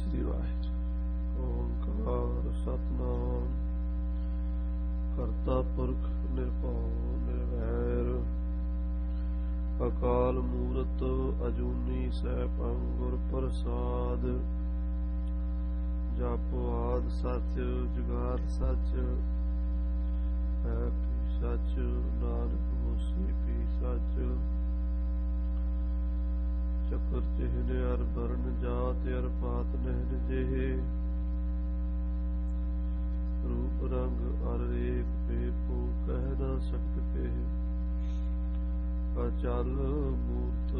ਸ੍ਰੀ ਵਾਹਿਗੁਰੂ। ਓੰਕਾਰ ਸਤਿਨਾਮ ਕਰਤਾ ਪੁਰਖ ਨਿਰਭਉ ਨਿਰਵੈਰ ਅਕਾਲ ਮੂਰਤ ਅਜੂਨੀ ਸੈਭੰ ਗੁਰ ਪ੍ਰਸਾਦ। ਜਪੁ ਆਦਿ ਸਚ ਜੁਗਾਦ ਸਚ ਹੈ ਪੀ ਸਚ ਨਾਨਕ ਹੋਸੀ ਪੀ ਸਚ। ਚੱਕਰ ਚਿਹਨ ਅਰ ਬਰਨ ਜਾਤ ਅਰ ਪਾਤ ਨਹਿਨ ਜਿਹੇ ਰੂਪ ਰੰਗ ਅਰ ਏਕ ਭੇਪੂ ਕਹਿ ਨਾ ਸਕਤ ਕਹੇ। ਅਚਲ ਮੂਰਤ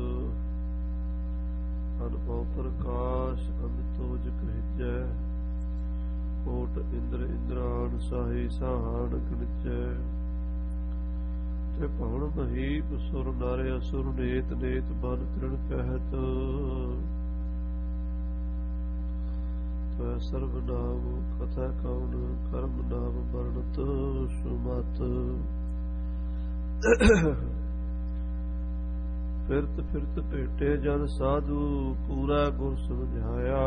ਅਨੁਭਵ ਪ੍ਰਕਾਸ਼ ਅਮਿਤੋਜ ਕਹਿਜੈ। ਕੋਟ ਇੰਦਰ ਇੰਦਰਾਨ ਸਾਹੀ ਸਾਹਣ ਗਣਿਜੈ। ਤੇ ਭਵਨ ਮਹੀਪ ਸੁਰ ਨਰ ਅਸੁਰ ਨੇਤ ਨੇਤ ਬਨ ਤ੍ਰਿਣ ਕਹਿਤ। ਤੈ ਸਰਬ ਨਾਮ ਕਥਾ ਕਉਨ ਕਰਮ ਨਾਮ ਵਰਣਤ ਸੁਮਤ। ਫਿਰਤ ਫਿਰਤ ਭੇਟੇ ਜਨ ਸਾਧੂ ਪੂਰਾ ਗੁਰ ਸਮਝਾਇਆ।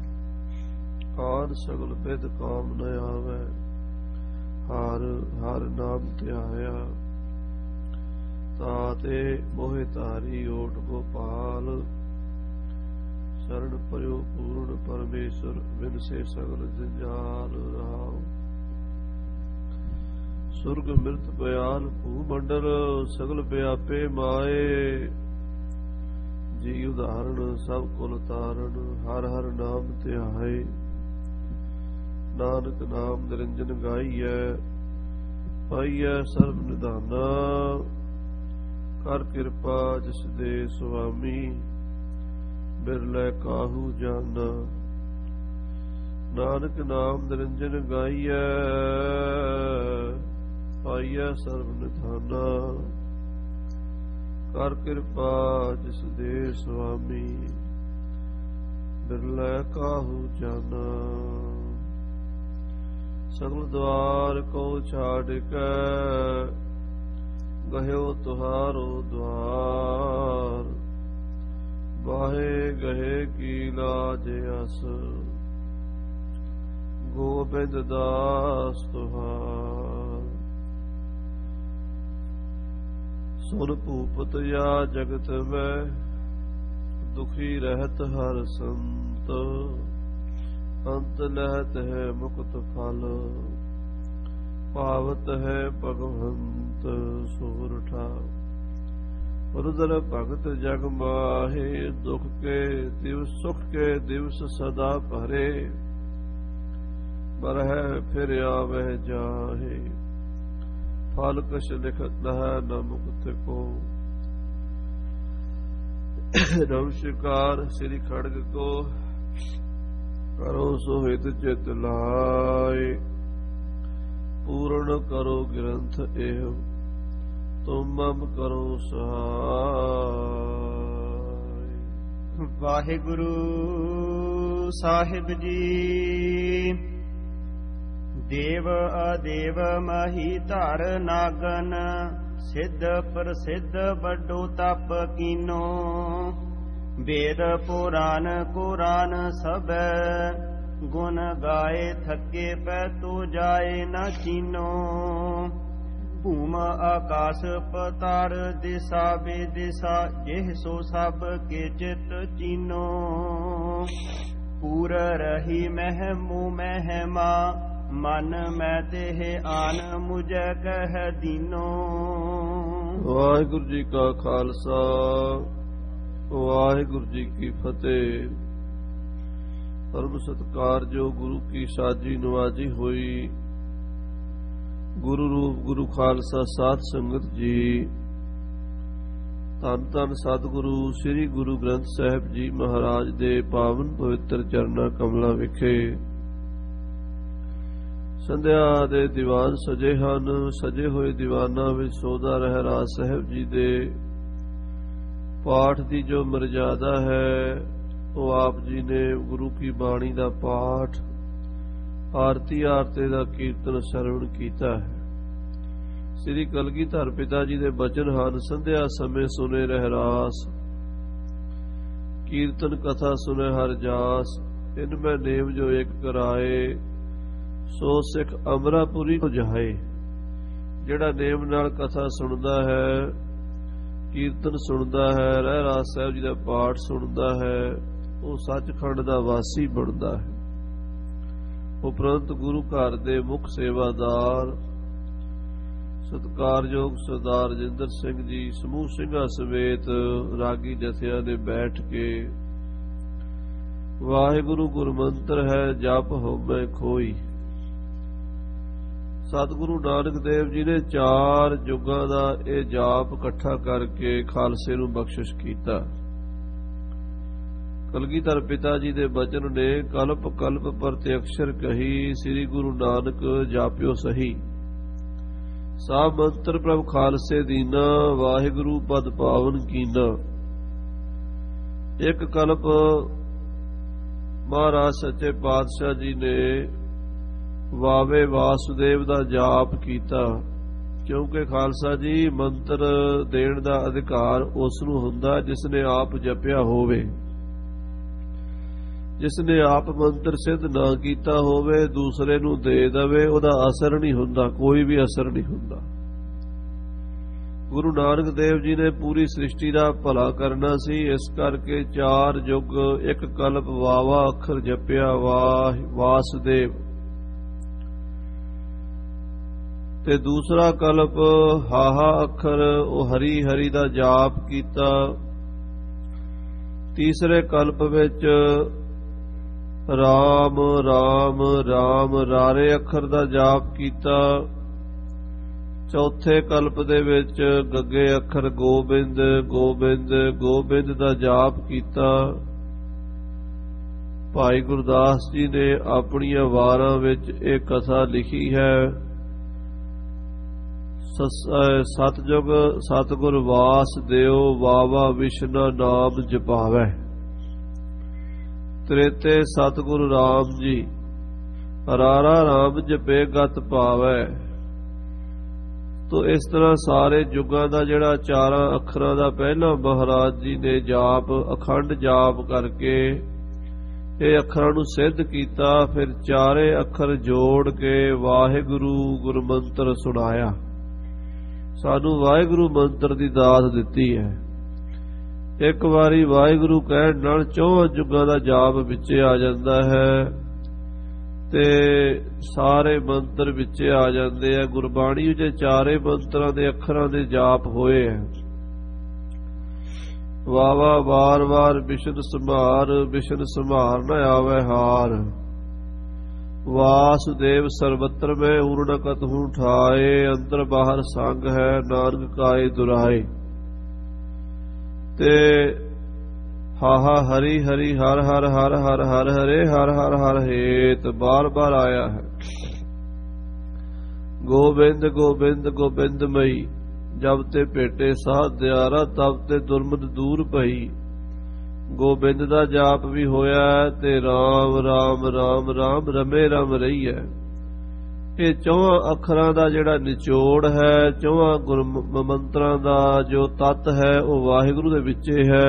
ਆਨ ਸਗਲ ਬਿਦ ਕਾਮ ਨ ਆਵੈ ਹਰ ਹਰ ਨਾਮ ਧਿਆਇਆ। ਤਾਤੇ ਮੋਹਿ ਧਾਰੀ ਓਟ ਗੋਪਾਲ ਸ਼ਰਨ ਪਰਿਓ ਪੂਰਨ ਪਰਮੇਸ਼ਰ ਬਿਨ ਸੇ ਸਗਲ ਜੰਜਾਲ ਰਾਮ। ਸੁਰਗ ਮਿਰਤ ਬਿਆਲ ਭੂ ਮੰਡਲ ਸਗਲ ਵਿਆਪੇ ਮਾਏ। ਜੀ ਉਦਾਹਰਣ ਸਭ ਕੁਲ ਤਾਰਨ ਹਰ ਹਰ ਨਾਮ ਧਿਆਏ। ਨਾਨਕ ਨਾਮ ਨਿਰੰਜਨ ਗਾਈਐ ਪਾਈਐ ਸਰਬ ਨਿਧਾਨਾ। ਕਰ ਕਿਰਪਾ ਜਿਸ ਦੇ ਸੁਆਮੀ ਬਿਰਲੇ ਕਾਹੂ ਜਾਨਾ। ਨਾਨਕ ਨਾਮ ਨਿਰੰਜਨ ਗਾਈਐ ਪਾਈਐ ਸਰਬ ਨਿਧਾਨਾ। ਕਰ ਕਿਰਪਾ ਜਿਸ ਦੇ ਸੁਆਮੀ ਬਿਰਲੇ ਕਾਹੂ ਜਾਨਾ। ਸਗਲ ਦਵਾਰ ਕੋ ਛਾੜ ਕੇ ਗਹਿਓ ਤੁਹਾਰੋ ਦਵਾਰ। ਵਾਹੇ ਗਹੇ ਕੀ ਲਾਜ ਅਸ ਗੋਬਿੰਦ ਦਾਸ ਤੁਹਾਰ। ਸੁਨ ਭੂਪਤ ਯਾ ਜਗਤ ਮੈਂ ਦੁਖੀ ਰਹਿਤ ਹਰ ਸੰਤ। ਅੰਤ ਲਹਤ ਹੈ ਮੁਕਤ ਫਲ ਪਾਵਤ ਹੈ ਭਗਵੰਤ ਸੂਰਠਾ। ਰੁਦਰ ਭਗਤ ਜਗ ਮਾਹੇ ਦੁਖ ਕੇ ਦਿਵਸ ਸੁਖ ਕੇ ਦਿਵਸ ਸਦਾ ਭਰੇ। ਬਰਹਿ ਫਿਰ ਆਵਹਿ ਜਾਹੇ ਫਲ ਕਛ ਲਿਖਤ ਲਹੈ ਨ ਮੁਕਤ ਕੋ। ਨਮਸਕਾਰ ਸ੍ਰੀ ਖੜਗ ਕੋ ਕਰੋ ਸੋਹਿਤ ਚਿਤ ਲਾਏ। ਪੂਰਨ ਕਰੋ ਗ੍ਰੰਥ ਇਹੋ ਤੁਮ ਮਮ ਕਰੋ ਸਹਾਇ। ਵਾਹਿਗੁਰੂ ਸਾਹਿਬ ਜੀ। ਦੇਵ ਅਦੇਵ ਮਹੀ ਧਰ ਨਾਗਨ ਸਿੱਧ ਪ੍ਰਸਿੱਧ ਵੱਡੋ ਤਪ ਕੀਨੋ। ਵੇਦ ਪੁਰਾਨ ਕੁਰਾਨ ਸਭੈ ਗੁਣ ਗਾਏ ਥਕੇ ਪੈ ਤੋ ਜਾਏ ਨ ਚੀਨੋ। ਭੂਮ ਆਕਾਸ ਪਤਾਰ ਦਿਸਾ ਬੇਦਿਸਾ ਜਿਹ ਸੋ ਸਭ ਕੇ ਚਿਤ ਚੀਨੋ। ਪੂਰ ਰਹੀ ਮਹਿਮੂ ਮਹਿਮਾ ਮਨ ਮੈਂ ਦੇਹ ਆਨ ਮੁਝੈ ਕਹਿ ਦੀਨੋ। ਵਾਹਿਗੁਰੂ ਜੀ ਕਾ ਖਾਲਸਾ ਵਾਹਿਗੁਰੂ ਜੀ ਕੀ ਫਤਿਹ। ਪਰਮ ਸਤਿਕਾਰ ਜੋ ਗੁਰੂ ਕੀ ਸਾਜੀ ਨਵਾਜੀ ਹੋਈ। ਗੁਰੂ ਰੂਪ ਗੁਰੂ ਖਾਲਸਾ ਸਾਧ ਸੰਗਤ ਜੀ। ਧੰਨ ਧੰਨ ਸਤਿਗੁਰੂ ਸ੍ਰੀ ਗੁਰੂ ਗ੍ਰੰਥ ਸਾਹਿਬ ਜੀ ਮਹਾਰਾਜ ਦੇ ਪਾਵਨ ਪਵਿੱਤਰ ਚਰਨਾਂ ਕਮਲਾਂ ਵਿਖੇ ਸੰਧਿਆ ਦੇ ਦੀਵਾਨ ਸਜੇ ਹਨ। ਸਜੇ ਹੋਏ ਦੀਵਾਨਾਂ ਵਿੱਚ ਸੋਧਾ ਰਹਿਰਾਜ ਸਾਹਿਬ ਜੀ ਦੇ ਪਾਠ ਦੀ ਜੋ ਮਰਜ਼ਾਦਾ ਹੈ ਉਹ ਆਪ ਜੀ ਨੇ ਗੁਰੂ ਕੀ ਬਾਣੀ ਦਾ ਪਾਠ ਆਰਤੀ ਆਰਤੇ ਦਾ ਕੀਰਤਨ ਸਰਵਣ ਕੀਤਾ ਹੈ। ਸ੍ਰੀ ਕਲਗੀਧਰ ਪਿਤਾ ਜੀ ਦੇ ਬਚਨ ਹਨ। ਸੰਧਿਆ ਸਮੇਂ ਸੁਨੇ ਰਹਿਰਾਸ ਕੀਰਤਨ ਕਥਾ ਸੁਨੇ ਹਰ ਜਾਸ। इनमें नेम जो एक कराए सो सिख अमरापुरी को जहाए। ਜਿਹੜਾ ਨੇਮ ਨਾਲ ਕਥਾ ਸੁਣਦਾ ਹੈ, ਕੀਰਤਨ ਸੁਣਦਾ ਹੈ, ਰਹਿਰਾਸ ਸਾਹਿਬ ਜੀ ਦਾ ਪਾਠ ਸੁਣਦਾ ਹੈ, ਉਹ ਸੱਚਖੰਡ ਦਾ ਵਾਸੀ ਬਣਦਾ ਹੈ। ਉਪਰੰਤ ਗੁਰੂ ਘਰ ਦੇ ਮੁੱਖ ਸੇਵਾਦਾਰ ਸਤਿਕਾਰਯੋਗ ਸਰਦਾਰ ਰਜਿੰਦਰ ਸਿੰਘ ਜੀ ਸਮੂਹ ਸਿੰਘਾਂ ਸਮੇਤ ਰਾਗੀ ਜਥਿਆਂ ਨੇ ਬੈਠ ਕੇ ਵਾਹਿਗੁਰੂ ਗੁਰਮੰਤਰ ਹੈ ਜਪ ਹੋਵੇ ਖੋਈ। ਸਤਿਗੁਰੂ ਨਾਨਕ ਦੇਵ ਜੀ ਨੇ 4 ਯੁੱਗਾਂ ਦਾ ਇਹ ਜਾਪ ਇਕੱਠਾ ਕਰਕੇ ਖਾਲਸੇ ਨੂੰ ਬਖਸ਼ਿਸ਼ ਕੀਤਾ। ਕਲਗੀਧਰ ਪਿਤਾ ਜੀ ਦੇ ਬਚਨ ਨੇ ਕਲਪ ਕਲਪ ਪ੍ਰਤਿਅਕਸ਼ਰ ਕਹੀ, ਸ੍ਰੀ ਗੁਰੂ ਨਾਨਕ ਜਾਪਿਓ ਸਹੀ। ਸਾਬ ਮੰਤਰ ਪ੍ਰਭ ਖਾਲਸੇ ਦੀਨਾ, ਵਾਹਿਗੁਰੂ ਪਦ ਪਾਵਨ ਕੀਨਾ। ਇੱਕ ਕਲਪ ਮਹਾਰਾਜ ਸੱਚੇ ਪਾਤਸ਼ਾਹ ਜੀ ਨੇ ਵਾਵੇ ਵਾਸੁਦੇਵ ਦਾ ਜਾਪ ਕੀਤਾ, ਕਿਉਂਕਿ ਖਾਲਸਾ ਜੀ ਮੰਤਰ ਦੇਣ ਦਾ ਅਧਿਕਾਰ ਉਸ ਨੂੰ ਹੁੰਦਾ ਜਿਸ ਨੇ ਆਪ ਜਪਿਆ ਹੋਵੇ। ਜਿਸ ਨੇ ਆਪ ਮੰਤਰ ਸਿੱਧ ਨਾ ਕੀਤਾ ਹੋਵੇ ਦੂਸਰੇ ਨੂੰ ਦੇ ਦੇਵੇ, ਉਹਦਾ ਅਸਰ ਨਹੀਂ ਹੁੰਦਾ, ਕੋਈ ਵੀ ਅਸਰ ਨਹੀਂ ਹੁੰਦਾ। ਗੁਰੂ ਨਾਨਕ ਦੇਵ ਜੀ ਨੇ ਪੂਰੀ ਸ੍ਰਿਸ਼ਟੀ ਦਾ ਭਲਾ ਕਰਨਾ ਸੀ, ਇਸ ਕਰਕੇ 4 ਯੁੱਗ ਇੱਕ ਕਲਪ ਵਾਵਾ ਅੱਖਰ ਜਪਿਆ ਵਾਸੁਦੇਵ, ਤੇ ਦੂਸਰਾ ਕਲਪ ਹਾਹਾ ਅੱਖਰ ਉਹ ਹਰੀ ਹਰੀ ਦਾ ਜਾਪ ਕੀਤਾ। ਤੀਸਰੇ ਕਲਪ ਵਿੱਚ ਰਾਮ ਰਾਮ ਰਾਮ ਰਾਰੇ ਅੱਖਰ ਦਾ ਜਾਪ ਕੀਤਾ। ਚੌਥੇ ਕਲਪ ਦੇ ਵਿੱਚ ਗੱਗੇ ਅੱਖਰ ਗੋਬਿੰਦ ਗੋਬਿੰਦ ਗੋਬਿੰਦ ਦਾ ਜਾਪ ਕੀਤਾ। ਭਾਈ ਗੁਰਦਾਸ ਜੀ ਨੇ ਆਪਣੀਆਂ ਵਾਰਾਂ ਵਿੱਚ ਇਹ ਕਥਾ ਲਿਖੀ ਹੈ। ਸਤਜੁਗ ਸਤਿਗੁਰ ਵਾਸ ਦਿਓ, ਵਾਵਾ ਵਿਸ਼ਨਾ ਨਾਮ ਜਪਾਵੈ। ਤ੍ਰੇਤੇ ਸਤਿਗੁਰ ਰਾਮ ਜੀ, ਰਾਰਾ ਰਾਮ ਜਪੇ ਗਤ ਪਾਵੈ। ਤੋ ਇਸ ਤਰ੍ਹਾਂ ਸਾਰੇ ਯੁੱਗਾਂ ਦਾ ਜਿਹੜਾ 4 ਅੱਖਰਾਂ ਦਾ ਪਹਿਲਾਂ ਮਹਾਰਾਜ ਜੀ ਨੇ ਜਾਪ ਅਖੰਡ ਜਾਪ ਕਰਕੇ ਇਹ ਅੱਖਰਾਂ ਨੂੰ ਸਿੱਧ ਕੀਤਾ, ਫਿਰ 4 ਅੱਖਰ ਜੋੜ ਕੇ ਵਾਹਿਗੁਰੂ ਗੁਰਮੰਤਰ ਸੁਣਾਇਆ। ਸਾਨੂੰ ਵਾਹਿਗੁਰੂ ਮੰਤਰ ਦੀ ਦਾਤ ਦਿੱਤੀ ਹੈ। ਇੱਕ ਵਾਰੀ ਵਾਹਿਗੁਰੂ ਕਹਿਣ ਨਾਲ 4 ਯੁੱਗਾਂ ਦਾ ਜਾਪ ਵਿੱਚੇ ਆ ਜਾਂਦਾ ਹੈ ਤੇ ਸਾਰੇ ਮੰਤਰ ਵਿੱਚੇ ਆ ਜਾਂਦੇ ਆ। ਗੁਰਬਾਣੀ ਵਿੱਚ 4 ਮੰਤਰਾਂ ਦੇ ਅੱਖਰਾਂ ਦੇ ਜਾਪ ਹੋਏ ਹੈ। ਵਾਵਾ ਵਾਰ ਵਾਰ ਬਿਸ਼ਨ ਸੰਭਾਰ, ਬਿਸ਼ਨ ਸੰਭਾਰ ਨ ਆਵੇ ਹਾਰ। ਵਾਸੁਦੇਵ ਸਰਬਤਰ ਮੈਂ ਊਰਨ ਕਤਹੂ ਠਾਏ, ਅੰਦਰ ਬਾਹਰ ਸੰਗ ਹੈ ਨਾਨਕ ਕਾਏ ਦੁਰਾਏ। ਤੇ ਹਾਹਾ ਹਰੀ ਹਰੀ ਹਰ ਹਰ ਹਰ ਹਰ ਹਰ ਹਰੇ ਹਰ ਹਰ ਹਰ ਹੇਤ ਬਾਰ ਬਾਰ ਆਇਆ ਹੈ। ਗੋਬਿੰਦ ਗੋਬਿੰਦ ਗੋਬਿੰਦਮਈ, ਜਬ ਤੇ ਭੇਟੇ ਸਾਧ ਦਿਆਰਾ ਤਬ ਤੇ ਦੁਰਮਤ ਦੂਰ ਪਈ। ਗੋਬਿੰਦ ਦਾ ਜਾਪ ਵੀ ਹੋਇਆ ਤੇ ਰਾਮ ਰਾਮ ਰਾਮ ਰਾਮ ਰਮੇ ਰਮ ਰਹੀ ਹੈ। ਇਹ 4 ਅੱਖਰਾਂ ਦਾ ਜਿਹੜਾ ਨਿਚੋੜ ਹੈ, 4 ਗੁਰ ਮੰਤਰਾਂ ਦਾ ਜੋ ਤੱਤ ਹੈ ਉਹ ਵਾਹਿਗੁਰੂ ਦੇ ਵਿੱਚੇ ਹੈ।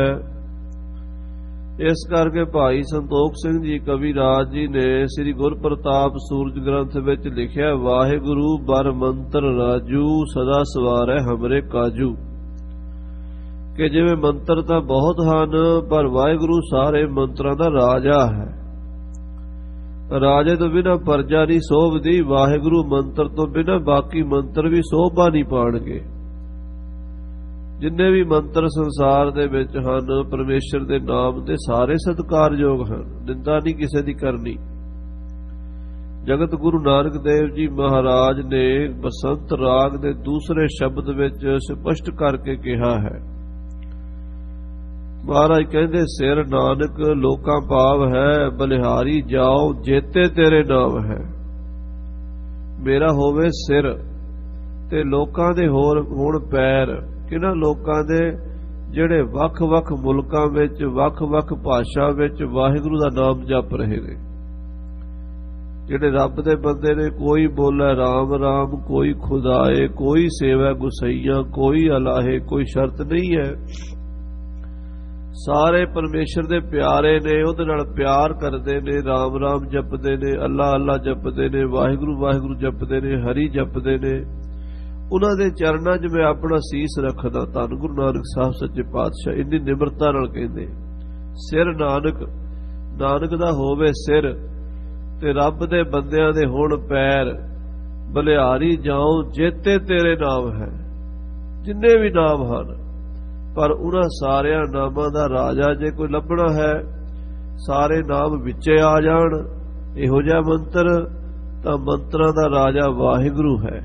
ਇਸ ਕਰਕੇ ਭਾਈ ਸੰਤੋਖ ਸਿੰਘ ਜੀ ਕਵੀ ਰਾਜ ਜੀ ਨੇ ਸ੍ਰੀ ਗੁਰਪ੍ਰਤਾਪ ਸੂਰਜ ਗ੍ਰੰਥ ਵਿੱਚ ਲਿਖਿਆ, ਵਾਹਿਗੁਰੂ ਬਰ ਮੰਤਰ ਰਾਜੂ, ਸਦਾ ਸਵਾਰੈ ਹਮਰੇ ਕਾਜੂ। ਕਿ ਜਿਵੇਂ ਮੰਤਰ ਤਾਂ ਬਹੁਤ ਹਨ ਪਰ ਵਾਹਿਗੁਰੂ ਸਾਰੇ ਮੰਤਰਾਂ ਦਾ ਰਾਜਾ ਹੈ। ਰਾਜੇ ਤੋਂ ਬਿਨਾਂ ਪਰਜਾ ਨਹੀਂ ਸੋਭਦੀ, ਵਾਹਿਗੁਰੂ ਮੰਤਰ ਤੋਂ ਬਿਨਾਂ ਬਾਕੀ ਮੰਤਰ ਵੀ ਸੋਭਾ ਨਹੀਂ ਪਾਣਗੇ। ਜਿੰਨੇ ਵੀ ਮੰਤਰ ਸੰਸਾਰ ਦੇ ਵਿੱਚ ਹਨ ਪਰਮੇਸ਼ਰ ਦੇ ਨਾਮ ਦੇ ਸਾਰੇ ਸਤਿਕਾਰਯੋਗ ਹਨ, ਨਿੰਦਾ ਨਹੀਂ ਕਿਸੇ ਦੀ ਕਰਨੀ। ਜਗਤ ਗੁਰੂ ਨਾਨਕ ਦੇਵ ਜੀ ਮਹਾਰਾਜ ਨੇ ਬਸੰਤ ਰਾਗ ਦੇ ਦੂਸਰੇ ਸ਼ਬਦ ਵਿੱਚ ਸਪਸ਼ਟ ਕਰਕੇ ਕਿਹਾ ਹੈ। ਮਹਾਰਾਜ ਕਹਿੰਦੇ, ਸਿਰ ਨਾਨਕ ਲੋਕਾਂ ਪਾਵ ਹੈ, ਬਲਿਹਾਰੀ ਜਾਓ ਜੇਤੇ ਤੇਰੇ ਨਾਮ ਹੈ। ਮੇਰਾ ਹੋਵੇ ਸਿਰ ਤੇ ਲੋਕਾਂ ਦੇ ਹੋਣ ਪੈਰ। ਕਿਹਨਾਂ ਲੋਕਾਂ ਦੇ? ਜਿਹੜੇ ਵੱਖ-ਵੱਖ ਮੁਲਕਾਂ ਵਿੱਚ ਵੱਖ-ਵੱਖ ਭਾਸ਼ਾ ਵਿੱਚ ਵਾਹਿਗੁਰੂ ਦਾ ਨਾਮ ਜਪ ਰਹੇ ਨੇ। ਜਿਹੜੇ ਰੱਬ ਦੇ ਬੰਦੇ ਨੇ, ਕੋਈ ਬੋਲੇ ਰਾਮ ਰਾਮ, ਕੋਈ ਖੁਦਾਏ, ਕੋਈ ਸੇਵਾ ਗੁਸਈਆਂ, ਕੋਈ ਅਲਾਹੇ, ਕੋਈ ਸ਼ਰਤ ਨਹੀਂ ਹੈ। ਸਾਰੇ ਪਰਮੇਸ਼ਰ ਦੇ ਪਿਆਰੇ ਨੇ, ਉਹਦੇ ਨਾਲ ਪਿਆਰ ਕਰਦੇ ਨੇ, ਰਾਮ ਰਾਮ ਜਪਦੇ ਨੇ, ਅੱਲਾ ਅੱਲਾ ਜਪਦੇ ਨੇ, ਵਾਹਿਗੁਰੂ ਵਾਹਿਗੁਰੂ ਜਪਦੇ ਨੇ, ਹਰੀ ਜਪਦੇ ਨੇ। ਉਹਨਾਂ ਦੇ ਚਰਨਾਂ 'ਚ ਮੈਂ ਆਪਣਾ ਸੀਸ ਰੱਖਦਾ। ਧੰਨ ਗੁਰੂ ਨਾਨਕ ਸਾਹਿਬ ਸੱਚੇ ਪਾਤਸ਼ਾਹ ਇੰਨੀ ਨਿਮਰਤਾ ਨਾਲ ਕਹਿੰਦੇ, ਸਿਰ ਨਾਨਕ ਦਾ ਹੋਵੇ ਸਿਰ, ਤੇ ਰੱਬ ਦੇ ਬੰਦਿਆਂ ਦੇ ਹੁਣ ਪੈਰ, ਬਲਿਹਾਰੀ ਜਾਉ ਜੇਤੇ ਤੇਰੇ ਨਾਮ ਹੈ। ਜਿੰਨੇ ਵੀ ਨਾਮ ਹਨ, ਪਰ ਉਹਨਾਂ ਸਾਰਿਆਂ ਨਾਮਾਂ ਦਾ ਰਾਜਾ ਜੇ ਕੋਈ ਲੱਭਣਾ ਹੈ, ਸਾਰੇ ਨਾਮ ਵਿੱਚੇ ਆ ਜਾਣ ਇਹੋ ਜਿਹਾ ਮੰਤਰ, ਤਾਂ ਮੰਤਰਾਂ ਦਾ ਰਾਜਾ ਵਾਹਿਗੁਰੂ ਹੈ।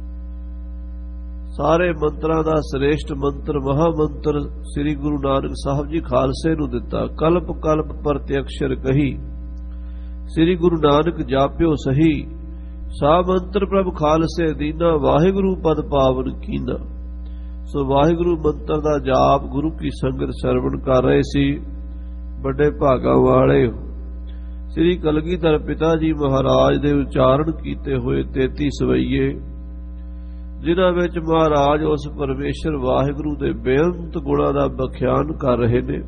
ਸਾਰੇ ਮੰਤਰਾਂ ਦਾ ਸ੍ਰੇਸ਼ਟ ਮੰਤਰ ਮਹਾਮੰਤਰ ਸ੍ਰੀ ਗੁਰੂ ਨਾਨਕ ਸਾਹਿਬ ਜੀ ਖਾਲਸੇ ਨੂੰ ਦਿੱਤਾ। ਕਲਪ ਕਲਪ ਪ੍ਰਤਿਅਕਸ਼ਰ ਕਹੀ, ਸ੍ਰੀ ਗੁਰੂ ਨਾਨਕ ਜਾਪਿਓ ਸਹੀ। ਸਾ ਮੰਤਰ ਪ੍ਰਭ ਖਾਲਸੇ ਦੀਨਾ, ਵਾਹਿਗੁਰੂ ਪਦ ਪਾਵਨ ਕੀਨਾ। ਸੋ ਵਾਹਿਗੁਰੂ ਮੰਤਰ ਦਾ ਜਾਪ ਗੁਰੂ ਕੀ ਸੰਗਤ ਸਰਵਣ ਕਰ ਰਹੇ ਸੀ। ਵੱਡੇ ਭਾਗਾਂ ਵਾਲੇ ਸ੍ਰੀ ਕਲਗੀਧਰ ਪਿਤਾ ਜੀ ਮਹਾਰਾਜ ਦੇ ਉਚਾਰਨ ਕੀਤੇ ਹੋਏ 33 ਸਵਈਏ, ਜਿਨ੍ਹਾਂ ਵਿੱਚ ਮਹਾਰਾਜ ਉਸ ਪਰਮੇਸ਼ਰ ਵਾਹਿਗੁਰੂ ਦੇ ਬੇਅੰਤ ਗੁਣਾਂ ਦਾ ਬਖਿਆਨ ਕਰ ਰਹੇ ਨੇ।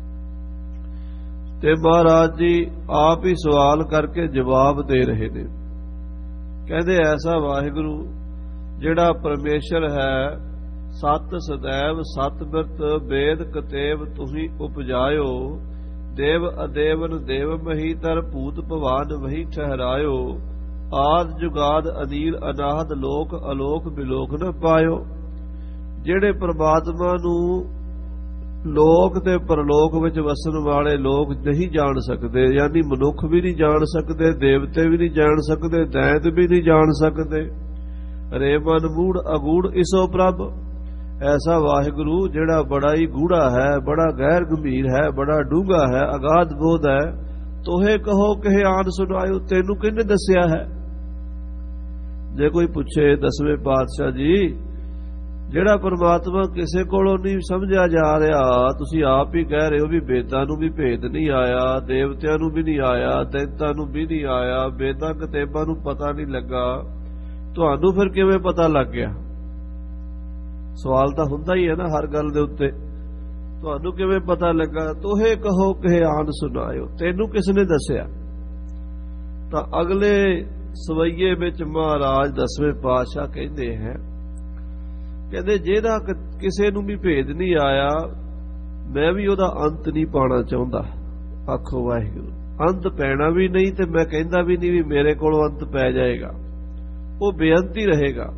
ਤੇ ਮਹਾਰਾਜ ਜੀ ਆਪ ਹੀ ਸਵਾਲ ਕਰਕੇ ਜਵਾਬ ਦੇ ਰਹੇ ਨੇ। ਕਹਿੰਦੇ ਐਸਾ ਵਾਹਿਗੁਰੂ ਜਿਹੜਾ ਪਰਮੇਸ਼ਰ ਹੈ, ਸਤ ਸदैव ਸਤ ਬਿਰਤ ਵੇਦ ਕਤੇਬ ਤੁਸੀਂ ਉਪਜਾਇਓ। ਦੇਵ ਅਦੇਵਨ ਦੇਵ ਮਹੀ ਤਰ ਭੂਤ ਭਵਾਨ ਵਹੀ ਠਹਿਰਾਇਓ। ਆਦ ਜੁਗਾਦ ਅਨੀਲ ਅਨਾਹਦ ਲੋਕ ਅਲੋਕ ਬਿਲੋਕ ਨ ਪਾਇਓ। ਜਿਹੜੇ ਪ੍ਰਮਾਤਮਾ ਨੂੰ ਲੋਕ ਤੇ ਪਰਲੋਕ ਵਿੱਚ ਵਸਣ ਵਾਲੇ ਲੋਕ ਨਹੀਂ ਜਾਣ ਸਕਦੇ, ਯਾਨੀ ਮਨੁੱਖ ਵੀ ਨਹੀਂ ਜਾਣ ਸਕਦੇ, ਦੇਵਤੇ ਵੀ ਨਹੀਂ ਜਾਣ ਸਕਦੇ, ਦੈਂਤ ਵੀ ਨਹੀਂ ਜਾਣ ਸਕਦੇ। ਰੇ ਮਨ ਮੂੜ ਅਗੂੜ ਇਸੋ ਪ੍ਰਭ, ਐਸਾ ਵਾਹਿਗੁਰੂ ਜਿਹੜਾ ਬੜਾ ਹੀ ਗੂੜਾ ਹੈ, ਬੜਾ ਗਹਿਰ ਗੰਭੀਰ ਹੈ, ਬੜਾ ਡੂੰਘਾ ਹੈ, ਅਗਾਧ ਬੋਧ ਹੈ। ਤੋਹੇ ਕਹੋ ਕਿਹ ਆਨ ਸੁਣਾਇਓ, ਤੈਨੂੰ ਕਿਹਨੇ ਦੱਸਿਆ ਹੈ। ਜੇ ਕੋਈ ਪੁੱਛੇ ਦਸਵੇਂ ਪਾਤਸ਼ਾਹ ਜੀ, ਜਿਹੜਾ ਪਰਮਾਤਮਾ ਕਿਸੇ ਕੋਲੋਂ ਨਹੀਂ ਸਮਝਿਆ ਜਾ ਰਿਹਾ, ਤੁਸੀਂ ਆਪ ਹੀ ਕਹਿ ਰਹੇ ਹੋ ਵੀ ਵੇਦਾਂ ਨੂੰ ਵੀ ਭੇਦ ਨਹੀਂ ਆਇਆ, ਦੇਵਤਿਆਂ ਨੂੰ ਵੀ ਨਹੀਂ ਆਇਆ, ਦੈਂਤਾਂ ਨੂੰ ਵੀ ਨਹੀਂ ਆਇਆ, ਵੇਦਾਂ ਕਤੇਬਾਂ ਨੂੰ ਪਤਾ ਨਹੀਂ ਲੱਗਾ, ਤੁਹਾਨੂੰ ਫਿਰ ਕਿਵੇਂ ਪਤਾ ਲੱਗ ਗਿਆ। ਸਵਾਲ ਤਾਂ ਹੁੰਦਾ ਹੀ ਹੈ ਨਾ ਹਰ ਗੱਲ ਦੇ ਉੱਤੇ, ਤੁਹਾਨੂੰ ਕਿਵੇਂ ਪਤਾ ਲੱਗਾ। ਤੋਹੇ ਕਹੋ ਕਿਹ ਆਨ ਸੁਣਾਇਓ, ਤੈਨੂੰ ਕਿਸ ਨੇ ਦੱਸਿਆ। ਤਾਂ ਅਗਲੇ ਸਵਈਏ ਵਿੱਚ ਮਹਾਰਾਜ ਦਸਵੇਂ ਪਾਤਸ਼ਾਹ ਕਹਿੰਦੇ ਹੈ, ਕਹਿੰਦੇ ਜਿਹਦਾ ਕਿਸੇ ਨੂੰ ਵੀ ਭੇਦ ਨਹੀਂ ਆਇਆ, ਮੈਂ ਵੀ ਉਹਦਾ ਅੰਤ ਨਹੀਂ ਪਾਉਣਾ ਚਾਹੁੰਦਾ। ਆਖੋ ਵਾਹਿਗੁਰੂ। ਅੰਤ ਪੈਣਾ ਵੀ ਨਹੀਂ, ਤੇ ਮੈਂ ਕਹਿੰਦਾ ਵੀ ਨਹੀਂ ਵੀ ਮੇਰੇ ਕੋਲੋਂ ਅੰਤ ਪੈ ਜਾਏਗਾ, ਉਹ ਬੇਅੰਤ ਹੀ ਰਹੇਗਾ।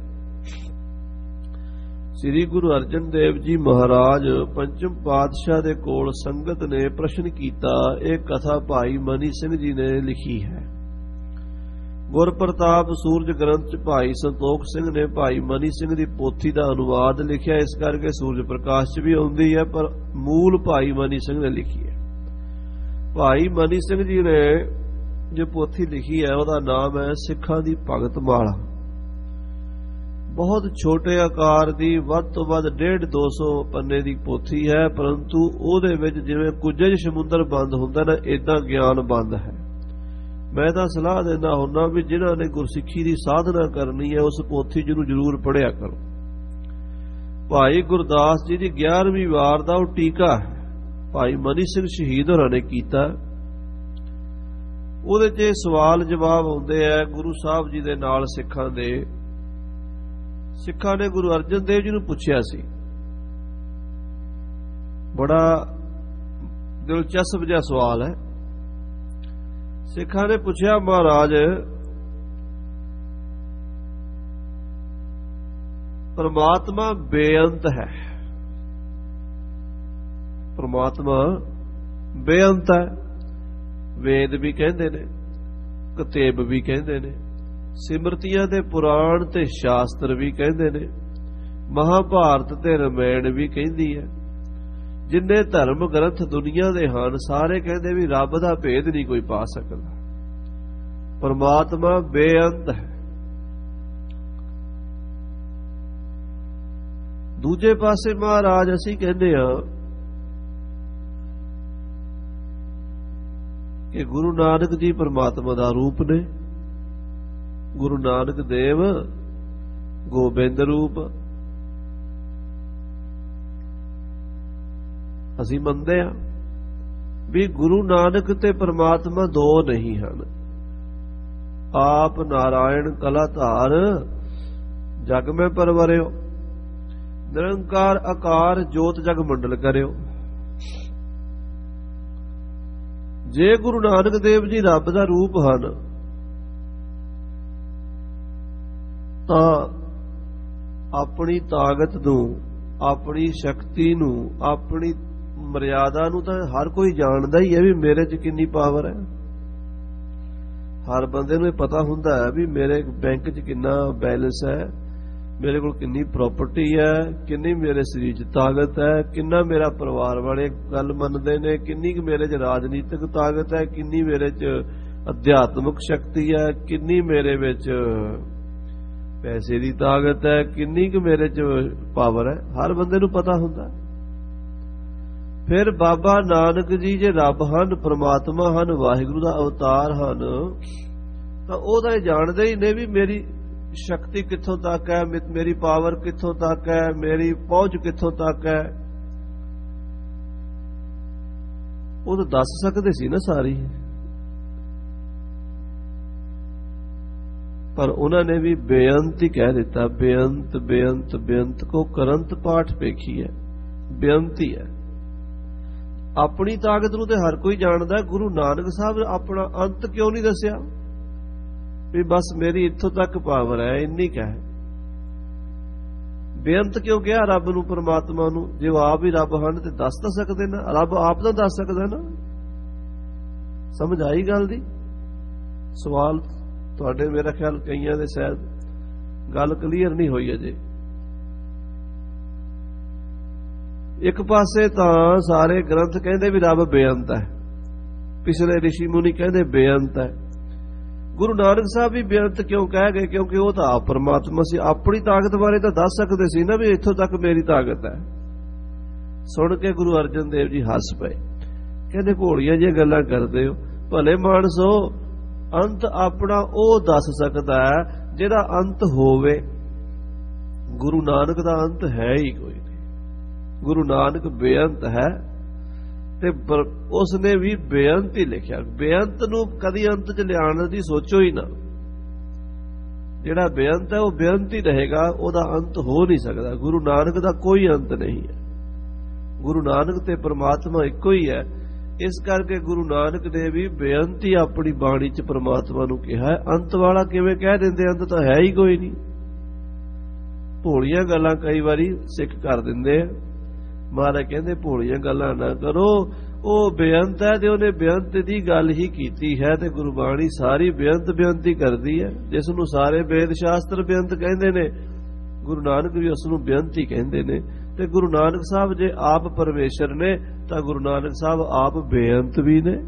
ਸ੍ਰੀ ਗੁਰੂ ਅਰਜਨ ਦੇਵ ਜੀ ਮਹਾਰਾਜ ਪੰਚਮ ਪਾਤਸ਼ਾਹ ਦੇ ਕੋਲ ਸੰਗਤ ਨੇ ਪ੍ਰਸ਼ਨ ਕੀਤਾ। ਇਹ ਕਥਾ ਭਾਈ ਮਨੀ ਸਿੰਘ ਜੀ ਨੇ ਲਿਖੀ ਹੈ। ਗੁਰਪ੍ਰਤਾਪ ਸੂਰਜ ਗ੍ਰੰਥ ਚ ਭਾਈ ਸੰਤੋਖ ਸਿੰਘ ਨੇ ਭਾਈ ਮਨੀ ਸਿੰਘ ਦੀ ਪੋਥੀ ਦਾ ਅਨੁਵਾਦ ਲਿਖਿਆ, ਇਸ ਕਰਕੇ ਸੂਰਜ ਪ੍ਰਕਾਸ਼ ਚ ਵੀ ਆਉਂਦੀ ਹੈ, ਪਰ ਮੂਲ ਭਾਈ ਮਨੀ ਸਿੰਘ ਨੇ ਲਿਖੀ ਹੈ। ਭਾਈ ਮਨੀ ਸਿੰਘ ਜੀ ਨੇ ਜੋ ਪੋਥੀ ਲਿਖੀ ਹੈ ਉਹਦਾ ਨਾਮ ਹੈ ਸਿੱਖਾਂ ਦੀ ਭਗਤ ਮਾਲਾ। ਬਹੁਤ ਛੋਟੇ ਆਕਾਰ ਦੀ, ਵੱਧ ਤੋਂ ਵੱਧ 150-200 ਪੰਨੇ ਦੀ ਪੋਥੀ ਹੈ, ਪਰੰਤੂ ਉਹਦੇ ਵਿੱਚ ਜਿਵੇਂ ਕੁੱਜੇ ਸਮੁੰਦਰ ਬੰਦ ਹੁੰਦਾ ਨਾ, ਏਦਾਂ ਗਿਆਨ ਬੰਦ ਹੈ। ਮੈਂ ਤਾਂ ਸਲਾਹ ਦਿੰਦਾ ਹੁੰਦਾ ਵੀ ਜਿਨ੍ਹਾਂ ਨੇ ਗੁਰਸਿੱਖੀ ਦੀ ਸਾਧਨਾ ਕਰਨੀ ਹੈ, ਉਸ ਪੋਥੀ ਜਿਹਨੂੰ ਜ਼ਰੂਰ ਪੜ੍ਹਿਆ ਕਰੋ। ਭਾਈ ਗੁਰਦਾਸ ਜੀ ਦੀ 11ਵੀਂ ਵਾਰ ਦਾ ਉਹ ਟੀਕਾ ਹੈ, ਭਾਈ ਮਨੀ ਸਿੰਘ ਸ਼ਹੀਦ ਹੋਰਾਂ ਨੇ ਕੀਤਾ। ਉਹਦੇ 'ਚ ਸਵਾਲ ਜਵਾਬ ਹੁੰਦੇ ਆ ਗੁਰੂ ਸਾਹਿਬ ਜੀ ਦੇ ਨਾਲ ਸਿੱਖਾਂ ਨੇ ਗੁਰੂ ਅਰਜਨ ਦੇਵ ਜੀ ਨੂੰ ਪੁੱਛਿਆ ਸੀ। ਬੜਾ ਦਿਲਚਸਪ ਜਿਹਾ ਸਵਾਲ ਹੈ। ਸਿੱਖਾਂ ਨੇ ਪੁੱਛਿਆ, ਮਹਾਰਾਜ ਪਰਮਾਤਮਾ ਬੇਅੰਤ ਹੈ, ਪਰਮਾਤਮਾ ਬੇਅੰਤ ਹੈ। ਵੇਦ ਵੀ ਕਹਿੰਦੇ ਨੇ, ਕਤੇਬ ਵੀ ਕਹਿੰਦੇ ਨੇ, ਸਿਮਰਤੀਆਂ ਦੇ ਪੁਰਾਣ ਤੇ ਸ਼ਾਸਤਰ ਵੀ ਕਹਿੰਦੇ ਨੇ, ਮਹਾਭਾਰਤ ਤੇ ਰਮਾਇਣ ਵੀ ਕਹਿੰਦੀ ਹੈ। ਜਿੰਨੇ ਧਰਮ ਗ੍ਰੰਥ ਦੁਨੀਆ ਦੇ ਹਨ, ਸਾਰੇ ਕਹਿੰਦੇ ਵੀ ਰੱਬ ਦਾ ਭੇਦ ਨਹੀਂ ਕੋਈ ਪਾ ਸਕਦਾ। ਪਰਮਾਤਮਾ ਬੇਅੰਤ ਹੈ। ਦੂਜੇ ਪਾਸੇ ਮਹਾਰਾਜ ਅਸੀਂ ਕਹਿੰਦੇ ਹਾਂ ਕਿ ਗੁਰੂ ਨਾਨਕ ਜੀ ਪਰਮਾਤਮਾ ਦਾ ਰੂਪ ਨੇ। ਗੁਰੂ ਨਾਨਕ ਦੇਵ ਗੋਬਿੰਦ ਰੂਪ, ਅਸੀਂ ਮੰਨਦੇ ਹਾਂ ਵੀ ਗੁਰੂ ਨਾਨਕ ਤੇ ਪ੍ਰਮਾਤਮਾ ਦੋ ਨਹੀਂ ਹਨ। ਆਪ ਨਾਰਾਇਣ ਕਲਾ ਧਾਰ ਜਗ ਮੈਂ ਪਰਵਰਿਓ, ਨਿਰੰਕਾਰ ਆਕਾਰ ਜੋਤ ਜਗ ਮੰਡਲ ਕਰਿਓ। ਜੇ ਗੁਰੂ ਨਾਨਕ ਦੇਵ ਜੀ ਰੱਬ ਦਾ ਰੂਪ ਹਨ ਤਾਂ ਆਪਣੀ ਤਾਕਤ ਨੂੰ, ਆਪਣੀ ਸ਼ਕਤੀ ਨੂੰ, ਆਪਣੀ ਮਰਿਆਦਾ ਨੂੰ ਤਾਂ ਹਰ ਕੋਈ ਜਾਣਦਾ ਹੀ ਹੈ ਵੀ ਮੇਰੇ 'ਚ ਕਿੰਨੀ ਪਾਵਰ ਹੈ। ਹਰ ਬੰਦੇ ਨੂੰ ਇਹ ਪਤਾ ਹੁੰਦਾ ਹੈ ਵੀ ਮੇਰੇ ਬੈਂਕ 'ਚ ਕਿੰਨਾ ਬੈਲੈਂਸ ਹੈ, ਮੇਰੇ ਕੋਲ ਕਿੰਨੀ ਪ੍ਰਾਪਰਟੀ ਹੈ, ਕਿੰਨੀ ਮੇਰੇ ਸਰੀਰ 'ਚ ਤਾਕਤ ਹੈ, ਕਿੰਨਾ ਮੇਰਾ ਪਰਿਵਾਰ ਵਾਲੇ ਗੱਲ ਮੰਨਦੇ ਨੇ, ਕਿੰਨੀ ਕੁ ਮੇਰੇ 'ਚ ਰਾਜਨੀਤਿਕ ਤਾਕਤ ਹੈ, ਕਿੰਨੀ ਮੇਰੇ 'ਚ ਅਧਿਆਤਮਿਕ ਸ਼ਕਤੀ ਹੈ, ਕਿੰਨੀ ਮੇਰੇ ਵਿੱਚ ਪੈਸੇ ਦੀ ਤਾਕਤ ਹੈ, ਕਿੰਨੀ ਕੁ ਮੇਰੇ 'ਚ ਪਾਵਰ ਹੈ। ਹਰ ਬੰਦੇ ਨੂੰ ਪਤਾ ਹੁੰਦਾ। ਫਿਰ ਬਾਬਾ ਨਾਨਕ ਜੀ ਜੇ ਰੱਬ ਹਨ, ਪ੍ਰਮਾਤਮਾ ਹਨ, ਵਾਹਿਗੁਰੂ ਦਾ ਅਵਤਾਰ ਹਨ, ਤਾਂ ਉਹ ਤਾਂ ਇਹ ਜਾਣਦੇ ਹੀ ਨੇ ਵੀ ਮੇਰੀ ਸ਼ਕਤੀ ਕਿੱਥੋਂ ਤੱਕ ਹੈ, ਮੇਰੀ ਪਾਵਰ ਕਿੱਥੋਂ ਤੱਕ ਹੈ, ਮੇਰੀ ਪਹੁੰਚ ਕਿੱਥੋਂ ਤੱਕ ਹੈ। ਉਹ ਤਾਂ ਦੱਸ ਸਕਦੇ ਸੀ ਨਾ ਸਾਰੀ, ਪਰ ਉਹਨਾਂ ਨੇ ਵੀ ਬੇਅੰਤ ਹੀ ਕਹਿ ਦਿੱਤਾ। ਬੇਅੰਤ ਬੇਅੰਤ ਬੇਅੰਤ ਕੋ ਕਰੰਤ ਪਾਠ ਵੇਖੀ ਹੈ, ਬੇਅੰਤ ਹੀ ਹੈ। ਆਪਣੀ ਤਾਕਤ ਨੂੰ ਤੇ ਹਰ ਕੋਈ ਜਾਣਦਾ। ਗੁਰੂ ਨਾਨਕ ਸਾਹਿਬ ਆਪਣਾ ਅੰਤ ਕਿਉਂ ਨਹੀਂ ਦੱਸਿਆ ਵੀ ਬਸ ਮੇਰੀ ਇੱਥੋਂ ਤੱਕ ਪਾਵਰ ਹੈ, ਇੰਨੀ ਕਹਿ। ਬੇਅੰਤ ਕਿਉਂ ਕਿਹਾ ਰੱਬ ਨੂੰ, ਪਰਮਾਤਮਾ ਨੂੰ? ਜੇ ਉਹ ਆਪ ਹੀ ਰੱਬ ਹਨ ਤੇ ਦੱਸ ਤਾਂ ਸਕਦੇ ਨਾ, ਰੱਬ ਆਪ ਤਾਂ ਦੱਸ ਸਕਦਾ ਨਾ। ਸਮਝ ਆਈ ਗੱਲ ਦੀ? ਸਵਾਲ ਤੁਹਾਡੇ ਮੇਰਾ ਖਿਆਲ ਕਈਆਂ ਦੇ ਸ਼ਾਇਦ ਗੱਲ ਕਲੀਅਰ ਨਹੀਂ ਹੋਈ ਅਜੇ। ਇੱਕ ਪਾਸੇ ਤਾਂ ਸਾਰੇ ਗ੍ਰੰਥ ਕਹਿੰਦੇ ਵੀ ਰੱਬ ਬੇਅੰਤ ਹੈ, ਪਿਛਲੇ ਰਿਸ਼ੀ ਮੁਨੀ ਕਹਿੰਦੇ ਬੇਅੰਤ ਹੈ। ਗੁਰੂ ਨਾਨਕ ਸਾਹਿਬ ਵੀ ਬੇਅੰਤ ਕਿਉਂ ਕਹਿ ਗਏ? ਕਿਉਂਕਿ ਉਹ ਤਾਂ ਆਪ ਪਰਮਾਤਮਾ ਸੀ। ਆਪਣੀ ਤਾਕਤ ਬਾਰੇ ਤਾਂ ਦੱਸ ਸਕਦੇ ਸੀ ਨਾ ਵੀ ਇੱਥੋਂ ਤੱਕ ਮੇਰੀ ਤਾਕਤ ਹੈ। ਸੁਣ ਕੇ ਗੁਰੂ ਅਰਜਨ ਦੇਵ ਜੀ ਹੱਸ ਪਏ, ਕਹਿੰਦੇ ਭੋਲੀਆਂ ਜਿਹੀਆਂ ਗੱਲਾਂ ਕਰਦੇ ਹੋ, ਭਲੇ ਮਾਨਸੋ ਅੰਤ ਆਪਣਾ ਉਹ ਦੱਸ ਸਕਦਾ ਹੈ ਜਿਹਦਾ ਅੰਤ ਹੋਵੇ। ਗੁਰੂ ਨਾਨਕ ਦਾ ਅੰਤ ਹੈ ਹੀ ਕੋਈ ਨਹੀਂ। ਗੁਰੂ ਨਾਨਕ ਬੇਅੰਤ ਹੈ ਤੇ ਉਸ ਨੇ ਵੀ ਬੇਅੰਤ ਹੀ ਲਿਖਿਆ। ਬੇਅੰਤ ਨੂੰ ਕਦੀ ਅੰਤ 'ਚ ਲਿਆਉਣ ਦੀ ਸੋਚੋ ਹੀ ਨਾ। ਜਿਹੜਾ ਬੇਅੰਤ ਹੈ ਉਹ ਬੇਅੰਤ ਹੀ ਰਹੇਗਾ, ਉਹਦਾ ਅੰਤ ਹੋ ਨਹੀਂ ਸਕਦਾ। ਗੁਰੂ ਨਾਨਕ ਦਾ ਕੋਈ ਅੰਤ ਨਹੀਂ ਹੈ। ਗੁਰੂ ਨਾਨਕ ਤੇ ਪ੍ਰਮਾਤਮਾ ਇੱਕੋ ਹੀ ਹੈ। ਇਸ ਕਰਕੇ ਗੁਰੂ ਨਾਨਕ ਨੇ ਵੀ ਬੇਅੰਤ ਹੀ ਆਪਣੀ ਬਾਣੀ 'ਚ ਪ੍ਰਮਾਤਮਾ ਨੂੰ ਕਿਹਾ। ਅੰਤ ਵਾਲਾ ਕਿਵੇਂ ਕਹਿ ਦਿੰਦੇ? ਅੰਤ ਤਾਂ ਹੈ ਹੀ ਕੋਈ ਨਹੀਂ। ਭੋਲੀਆਂ ਗੱਲਾਂ ਕਈ ਵਾਰੀ ਸਿੱਖ ਕਰ ਦਿੰਦੇ ਆ। ਮਹਾਰਾਜ ਕਹਿੰਦੇ ਭੋਲੀਆਂ ਗੱਲਾਂ ਨਾ ਕਰੋ, ਉਹ ਬੇਅੰਤ ਹੈ ਤੇ ਉਹਨੇ ਬੇਅੰਤ ਦੀ ਗੱਲ ਹੀ ਕੀਤੀ ਹੈ। ਤੇ ਗੁਰਬਾਣੀ ਸਾਰੀ ਬੇਅੰਤ ਬੇਅੰਤ ਹੀ ਕਰਦੀ ਹੈ। ਜਿਸ ਨੂੰ ਸਾਰੇ ਵੇਦ ਸ਼ਾਸਤਰ ਬੇਅੰਤ ਕਹਿੰਦੇ ਨੇ, ਗੁਰੂ ਨਾਨਕ ਵੀ ਉਸ ਨੂੰ ਬੇਅੰਤ ਹੀ ਕਹਿੰਦੇ ਨੇ। ਤੇ ਗੁਰੂ ਨਾਨਕ ਸਾਹਿਬ ਜੇ ਆਪ ਪਰਮੇਸ਼ਰ ਨੇ ਤਾਂ ਗੁਰੂ ਨਾਨਕ ਸਾਹਿਬ ਆਪ ਬੇਅੰਤ ਵੀ ਨੇ।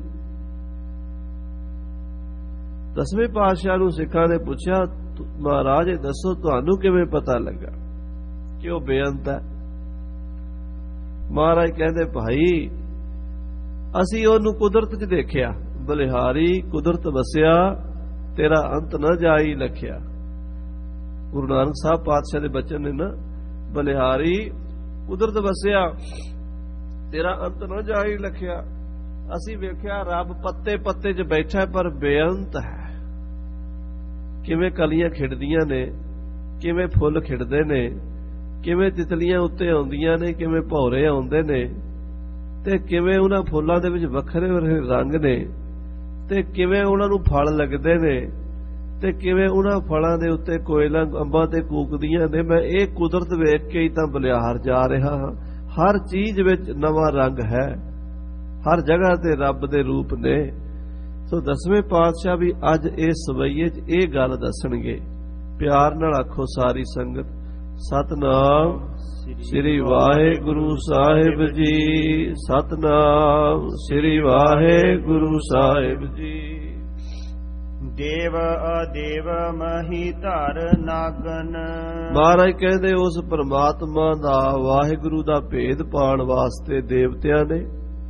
ਦਸਵੇਂ ਪਾਤਸ਼ਾਹ ਨੂੰ ਸਿੱਖਾਂ ਨੇ ਪੁੱਛਿਆ, ਮਹਾਰਾਜ ਇਹ ਦੱਸੋ ਤੁਹਾਨੂੰ ਕਿਵੇਂ ਪਤਾ ਲੱਗਾ ਕਿ ਉਹ ਬੇਅੰਤ ਹੈ? ਮਹਾਰਾਜ ਕਹਿੰਦੇ ਭਾਈ ਅਸੀਂ ਉਹਨੂੰ ਕੁਦਰਤ 'ਚ ਦੇਖਿਆ। ਬਲਿਹਾਰੀ ਕੁਦਰਤ ਵਸਿਆ, ਤੇਰਾ ਅੰਤ ਨਾ ਜਾਈ ਲਖਿਆ। ਗੁਰੂ ਨਾਨਕ ਸਾਹਿਬ ਪਾਤਸ਼ਾਹ ਦੇ ਬਚਨ ਨੇ ਨਾ, ਬਲਿਹਾਰੀ ਕੁਦਰਤ ਵਸਿਆ, ਤੇਰਾ ਅੰਤ ਨਾ ਜਾਈ ਲਖਿਆ। ਅਸੀਂ ਵੇਖਿਆ ਰੱਬ ਪੱਤੇ ਪੱਤੇ 'ਚ ਬੈਠਾ ਪਰ ਬੇਅੰਤ ਹੈ। ਕਿਵੇਂ ਕਲੀਆਂ ਖਿੜਦੀਆਂ ਨੇ, ਕਿਵੇਂ ਫੁੱਲ ਖਿੜਦੇ ਨੇ, ਕਿਵੇਂ ਤਿਤਲੀਆਂ ਉੱਤੇ ਆਉਂਦੀਆਂ ਨੇ, ਕਿਵੇਂ ਭੌਰੇ ਆਉਂਦੇ ਨੇ, ਤੇ ਕਿਵੇਂ ਉਹਨਾਂ ਫੁੱਲਾਂ ਦੇ ਵਿੱਚ ਵੱਖਰੇ ਵੱਖਰੇ ਰੰਗ ਨੇ, ਤੇ ਕਿਵੇਂ ਉਹਨਾਂ ਨੂੰ ਫਲ ਲੱਗਦੇ ਨੇ, ਤੇ ਕਿਵੇਂ ਉਹਨਾਂ ਫਲਾਂ ਦੇ ਉੱਤੇ ਕੋਇਲਾਂ ਅੰਬਾਂ ਤੇ ਕੂਕਦੀਆਂ ਨੇ। ਮੈਂ ਇਹ ਕੁਦਰਤ ਵੇਖ ਕੇ ਹੀ ਤਾਂ ਬਲਿਹਾਰ ਜਾ ਰਿਹਾ ਹਾਂ। ਹਰ ਚੀਜ਼ ਵਿੱਚ ਨਵਾਂ ਰੰਗ ਹੈ, ਹਰ ਜਗ੍ਹਾ ਤੇ ਰੱਬ ਦੇ ਰੂਪ ਨੇ। ਸੋ ਦਸਵੇਂ ਪਾਤਸ਼ਾਹ ਵੀ ਅੱਜ ਇਸ ਸਵਈਏ 'ਚ ਇਹ ਗੱਲ ਦੱਸਣਗੇ। ਪਿਆਰ ਨਾਲ ਆਖੋ ਸਾਰੀ ਸੰਗਤ, ਸਤਨਾਮ ਸ੍ਰੀ ਵਾਹਿਗੁਰੂ ਸਾਹਿਬ ਜੀ, ਸਤਨਾਮ ਸ੍ਰੀ ਵਾਹਿਗੁਰੂ ਸਾਹਿਬ ਜੀ। ਦੇਵ ਅਦੇਵ ਮਹੀ ਧਰ ਨਾਗਨ। ਮਹਾਰਾਜ ਕਹਿੰਦੇ ਉਸ ਪਰਮਾਤਮਾ ਦਾ, ਵਾਹਿਗੁਰੂ ਦਾ ਭੇਦ ਪਾਉਣ ਵਾਸਤੇ ਦੇਵਤਿਆਂ ਨੇ,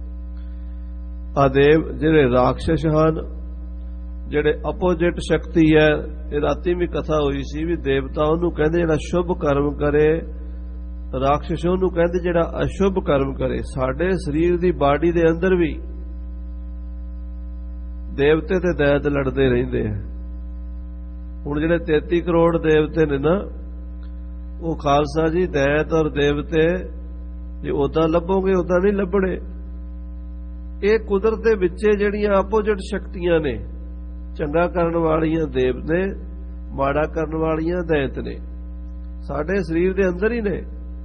ਅਦੇਵ ਜਿਹੜੇ ਰਾਖਸ਼ ਹਨ, ਜਿਹੜੇ ਆਪੋਜਿਟ ਸ਼ਕਤੀ ਹੈ। ਇਹ ਰਾਤੀ ਵੀ ਕਥਾ ਹੋਈ ਸੀ ਵੀ ਦੇਵਤਾ ਉਹਨੂੰ ਕਹਿੰਦੇ ਜਿਹੜਾ ਸ਼ੁਭ ਕਰਮ ਕਰੇ ਰਾਖਸ਼ ਉਹਨੂੰ ਕਹਿੰਦੇ ਜਿਹੜਾ ਅਸ਼ੁਭ ਕਰਮ ਕਰੇ। ਸਾਡੇ ਸਰੀਰ ਦੀ ਬਾਡੀ ਦੇ ਅੰਦਰ ਵੀ ਦੇਵਤੇ ਤੇ ਦੈਤ ਲੜਦੇ ਰਹਿੰਦੇ ਆ। ਹੁਣ ਜਿਹੜੇ 33 ਕਰੋੜ ਦੇਵਤੇ ਨੇ ਨਾ, ਉਹ ਖਾਲਸਾ ਜੀ ਦੈਤ ਔਰ ਦੇਵਤੇ ਜੇ ਉਦਾਂ ਲੱਭੋਗੇ ਉਦਾਂ ਨਹੀਂ ਲੱਭਣੇ। ਇਹ ਕੁਦਰਤ ਦੇ ਵਿੱਚੇ ਜਿਹੜੀਆਂ ਆਪੋਜਿਟ ਸ਼ਕਤੀਆਂ ਨੇ, ਚੰਗਾ ਕਰਨ ਵਾਲੀਆਂ ਦੇਵ ਨੇ, ਮਾੜਾ ਕਰਨ ਵਾਲੀਆਂ ਦੈਤ ਨੇ, ਸਾਡੇ ਸਰੀਰ ਦੇ ਅੰਦਰ ਹੀ ਨੇ।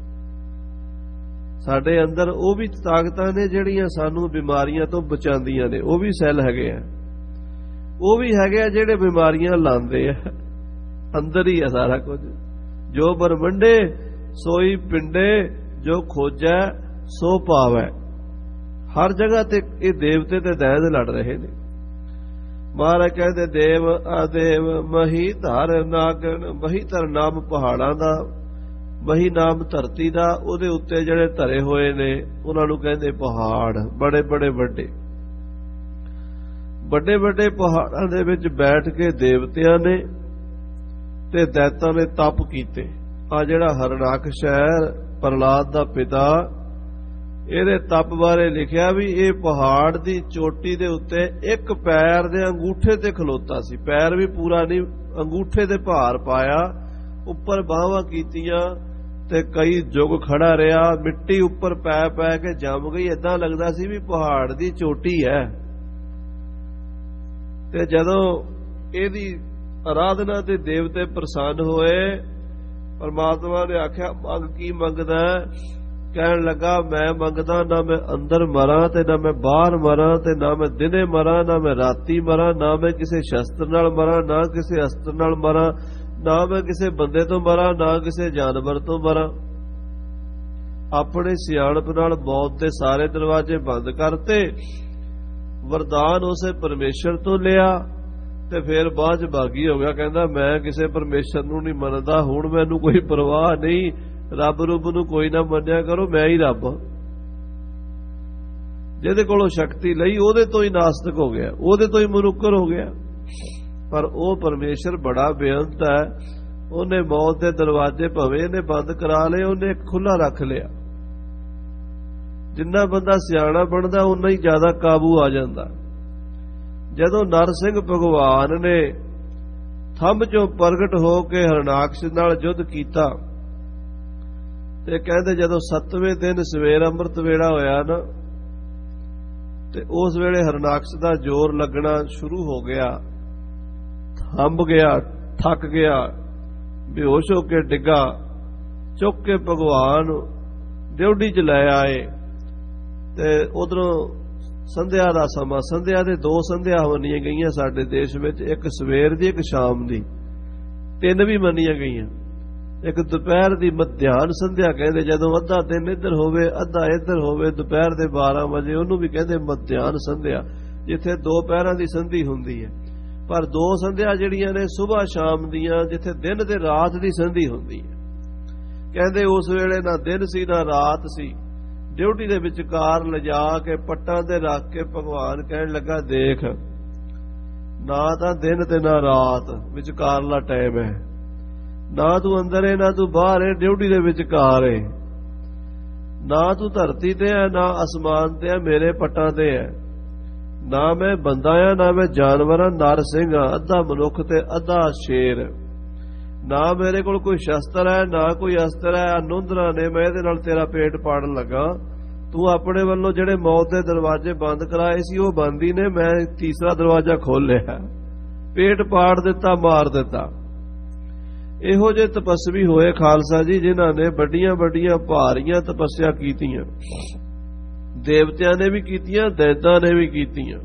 ਸਾਡੇ ਅੰਦਰ ਉਹ ਵੀ ਤਾਕਤਾਂ ਨੇ ਜਿਹੜੀਆਂ ਸਾਨੂੰ ਬਿਮਾਰੀਆਂ ਤੋਂ ਬਚਾਉਂਦੀਆਂ ਨੇ। ਉਹ ਵੀ ਸੈੱਲ ਹੈਗੇ ਆ, ਉਹ ਵੀ ਹੈਗੇ ਆ ਜਿਹੜੇ ਬਿਮਾਰੀਆਂ ਲਾਉਂਦੇ ਆ। ਅੰਦਰ ਹੀ ਆ ਸਾਰਾ ਕੁਝ। ਜੋ ਬਰਮੰਡੇ ਸੋਈ ਪਿੰਡੇ, ਜੋ ਖੋਜੈ ਸੋ ਪਾਵੈ। ਹਰ ਜਗ੍ਹਾ ਤੇ ਇਹ ਦੇਵਤੇ ਤੇ ਦੈਤ ਲੜ ਰਹੇ ਨੇ। ਮਹਾਰਾਜ ਕਹਿੰਦੇ ਦੇਵ ਆਦੇਵ ਮਹੀ ਧਰ ਨਾਗਣ। ਮਹੀ ਧਰ ਨਾਮ ਪਹਾੜਾਂ ਦਾ, ਮਹੀ ਨਾਮ ਧਰਤੀ ਦਾ। ਉਹਦੇ ਉੱਤੇ ਜਿਹੜੇ ਧਰੇ ਹੋਏ ਨੇ ਉਹਨਾਂ ਨੂੰ ਕਹਿੰਦੇ ਪਹਾੜ। ਬੜੇ ਬੜੇ ਵੱਡੇ ਵੱਡੇ ਵੱਡੇ ਪਹਾੜਾਂ ਦੇ ਵਿੱਚ ਬੈਠ ਕੇ ਦੇਵਤਿਆਂ ਨੇ ਤੇ ਦੈਤਾਂ ਨੇ ਤਪ ਕੀਤੇ। ਆ ਜਿਹੜਾ ਹਰਨਾਕਸ਼ ਹੈ, ਪ੍ਰਹਲਾਦ ਦਾ ਪਿਤਾ, ਇਹਦੇ ਤਪ ਬਾਰੇ ਲਿਖਿਆ ਵੀ ਇਹ ਪਹਾੜ ਦੀ ਚੋਟੀ ਦੇ ਉੱਤੇ ਇੱਕ ਪੈਰ ਦੇ ਅੰਗੂਠੇ ਤੇ ਖਲੋਤਾ ਸੀ। ਪੈਰ ਵੀ ਪੂਰਾ ਨਹੀਂ, ਅੰਗੂਠੇ ਤੇ ਭਾਰ ਪਾਇਆ, ਉੱਪਰ ਬਾਹਾਂ ਕੀਤੀਆਂ ਤੇ ਕਈ ਯੁੱਗ ਖੜਾ ਰਿਹਾ। ਮਿੱਟੀ ਉੱਪਰ ਪੈ ਪੈ ਕੇ ਜੰਮ ਗਈ। ਏਦਾਂ ਲੱਗਦਾ ਸੀ ਵੀ ਪਹਾੜ ਦੀ ਚੋਟੀ ਹੈ। ਤੇ ਜਦੋਂ ਇਹਦੀ ਆਰਾਧਨਾ ਤੇ ਦੇਵਤੇ ਪ੍ਰਸੰਨ ਹੋਏ, ਪਰਮਾਤਮਾ ਨੇ ਆਖਿਆ ਮੰਗ ਕੀ ਮੰਗਦਾ? ਕਹਿਣ ਲੱਗਾ ਮੈਂ ਮੰਗਦਾ ਨਾ ਮੈਂ ਅੰਦਰ ਮਰਾਂ ਤੇ ਨਾ ਮੈਂ ਬਾਹਰ ਮਰਾਂ, ਤੇ ਨਾ ਮੈਂ ਦਿਨੇ ਮਰਾਂ ਨਾ ਮੈਂ ਰਾਤੀ ਮਰਾਂ, ਨਾ ਮੈਂ ਕਿਸੇ ਸ਼ਸਤਰ ਨਾਲ ਮਰਾਂ ਨਾ ਕਿਸੇ ਅਸਤਰ ਨਾਲ ਮਰਾਂ, ਨਾ ਮੈਂ ਕਿਸੇ ਬੰਦੇ ਤੋਂ ਮਰਾਂ ਨਾ ਕਿਸੇ ਜਾਨਵਰ ਤੋਂ ਮਰਾਂ। ਆਪਣੇ ਸਿਆਣਪ ਨਾਲ ਮੌਤ ਦੇ ਸਾਰੇ ਦਰਵਾਜ਼ੇ ਬੰਦ ਕਰਤੇ। ਵਰਦਾਨ ਉਸੇ ਪਰਮੇਸ਼ਰ ਤੋਂ ਲਿਆ ਤੇ ਫਿਰ ਬਾਅਦ ਚ ਬਾਗੀ ਹੋ ਗਿਆ। ਕਹਿੰਦਾ ਮੈਂ ਕਿਸੇ ਪਰਮੇਸ਼ਰ ਨੂੰ ਨਹੀਂ ਮੰਨਦਾ, ਹੁਣ ਮੈਨੂੰ ਕੋਈ ਪਰਵਾਹ ਨਹੀਂ, ਰੱਬ ਰੂਪ ਨੂੰ ਕੋਈ ਨਾ ਮੰਨਿਆ ਕਰੋ, ਮੈਂ ਹੀ ਰੱਬ। ਜਿਹਦੇ ਕੋਲੋਂ ਸ਼ਕਤੀ ਲਈ ਉਹਦੇ ਤੋਂ ਹੀ ਨਾਸਤਕ ਹੋ ਗਿਆ, ਉਹਦੇ ਤੋਂ ਹੀ ਮਨੁੱਕਰ ਹੋ ਗਿਆ। ਪਰ ਉਹ ਪਰਮੇਸ਼ਰ ਬੜਾ ਬੇਅੰਤ ਹੈ। ਉਹਨੇ ਮੌਤ ਦੇ ਦਰਵਾਜ਼ੇ ਭਵੇਂ ਨੇ ਬੰਦ ਕਰਾ ਲਏ, ਉਹਨੇ ਖੁੱਲਾ ਰੱਖ ਲਿਆ। ਜਿੰਨਾ ਬੰਦਾ ਸਿਆਣਾ ਬਣਦਾ ਉਨਾ ਹੀ ਜ਼ਿਆਦਾ ਕਾਬੂ ਆ ਜਾਂਦਾ। ਜਦੋਂ ਨਰਸਿੰਘ ਭਗਵਾਨ ਨੇ ਥੰਮ ਚੋਂ ਪ੍ਰਗਟ ਹੋ ਕੇ ਹਰਨਾਕਸ਼ ਨਾਲ ਯੁੱਧ ਕੀਤਾ ਤੇ ਕਹਿੰਦੇ ਜਦੋਂ 7ਵੇਂ ਦਿਨ ਸਵੇਰ ਅੰਮ੍ਰਿਤ ਵੇਲਾ ਹੋਇਆ ਨਾ, ਤੇ ਉਸ ਵੇਲੇ ਹਰਨਾਕਸ਼ ਦਾ ਜ਼ੋਰ ਲੱਗਣਾ ਸ਼ੁਰੂ ਹੋ ਗਿਆ। ਥੰਮ ਗਿਆ, ਥੱਕ ਗਿਆ, ਬੇਹੋਸ਼ ਹੋ ਕੇ ਡਿੱਗਾ। ਚੁੱਕ ਕੇ ਭਗਵਾਨ ਡਿਉਢੀ ਚ ਲੈ ਆਏ ਤੇ ਉਧਰੋਂ ਸੰਧਿਆ ਦਾ ਸਮਾਂ, ਸੰਧਿਆ ਦੇ 2 ਸੰਧਿਆ ਮੰਨੀਆਂ ਗਈਆਂ ਸਾਡੇ ਦੇਸ਼ ਵਿੱਚ, ਇੱਕ ਸਵੇਰ ਦੀ ਇੱਕ ਸ਼ਾਮ ਦੀ, 3 ਵੀ ਮੰਨੀਆਂ ਗਈਆਂ। ਇੱਕ ਦੁਪਹਿਰ ਦੀ ਮਧਿਆਨ ਸੰਧਿਆ ਕਹਿੰਦੇ, ਜਦੋਂ ਅੱਧਾ ਦਿਨ ਇੱਧਰ ਹੋਵੇ ਅੱਧਾ ਇੱਧਰ ਹੋਵੇ, ਦੁਪਹਿਰ ਦੇ 12 ਵਜੇ, ਉਹਨੂੰ ਵੀ ਕਹਿੰਦੇ ਮਧਿਆਨ ਸੰਧਿਆ, ਜਿੱਥੇ 2 ਪਹਿਰਾਂ ਦੀ ਸੰਧੀ ਹੁੰਦੀ ਹੈ। ਪਰ 2 ਸੰਧਿਆ ਜਿਹੜੀਆਂ ਨੇ ਸੁਬਾਹ ਸ਼ਾਮ ਦੀਆਂ, ਜਿੱਥੇ ਦਿਨ ਤੇ ਰਾਤ ਦੀ ਸੰਧੀ ਹੁੰਦੀ ਹੈ। ਕਹਿੰਦੇ ਉਸ ਵੇਲੇ ਨਾ ਦਿਨ ਸੀ ਨਾ ਰਾਤ ਸੀ। ਡਿਊਟੀ ਦੇ ਵਿਚਕਾਰ ਲਿਜਾ ਕੇ ਪੱਟਾਂ ਤੇ ਰੱਖ ਕੇ ਭਗਵਾਨ ਕਹਿਣ ਲੱਗਾ ਦੇਖ, ਨਾ ਤਾਂ ਦਿਨ ਤੇ ਨਾ ਰਾਤ, ਵਿਚਕਾਰਲਾ ਟਾਈਮ ਹੈ। ਨਾ ਤੂੰ ਅੰਦਰ ਹੈ ਨਾ ਤੂੰ ਬਾਹਰ ਹੈ, ਡਿਊਟੀ ਦੇ ਵਿਚਕਾਰ ਹੈ। ਨਾ ਤੂੰ ਧਰਤੀ ਤੇ ਹੈ ਨਾ ਅਸਮਾਨ ਤੇ ਹੈ, ਮੇਰੇ ਪੱਟਾਂ ਤੇ ਹੈ। ਨਾ ਮੈਂ ਬੰਦਾ ਆ ਨਾ ਮੈਂ ਜਾਨਵਰ ਆ, ਨਰ ਸਿੰਘ ਆ, ਅੱਧਾ ਮਨੁੱਖ ਤੇ ਅੱਧਾ ਸ਼ੇਰ। ਨਾ ਮੇਰੇ ਕੋਲ ਕੋਈ ਸ਼ਸਤਰ ਹੈ ਨਾ ਕੋਈ ਅਸਤਰ ਹੈ। ਅਨੁੰਦਰਾ ਨੇ ਮੈਂ ਇਹਦੇ ਨਾਲ ਤੇਰਾ ਪੇਟ ਪਾੜਨ ਲੱਗਾ। ਤੂੰ ਆਪਣੇ ਵੱਲੋਂ ਜਿਹੜੇ ਮੌਤ ਦੇ ਦਰਵਾਜ਼ੇ ਬੰਦ ਕਰਾਏ ਸੀ ਉਹ ਬੰਦ ਹੀ ਨੇ, ਮੈਂ ਤੀਸਰਾ ਦਰਵਾਜ਼ਾ ਖੋਲ੍ਹਿਆ, ਪੇਟ ਪਾੜ ਦਿੱਤਾ, ਮਾਰ ਦਿੱਤਾ। ਇਹੋ ਜਿਹੇ ਤਪਸਵੀ ਹੋਏ ਖਾਲਸਾ ਜੀ, ਜਿਨ੍ਹਾਂ ਨੇ ਵੱਡੀਆਂ ਵੱਡੀਆਂ ਭਾਰੀਆਂ ਤਪੱਸਿਆ ਕੀਤੀਆਂ। ਦੇਵਤਿਆਂ ਨੇ ਵੀ ਕੀਤੀਆਂ, ਦੈਤਾਂ ਨੇ ਵੀ ਕੀਤੀਆਂ।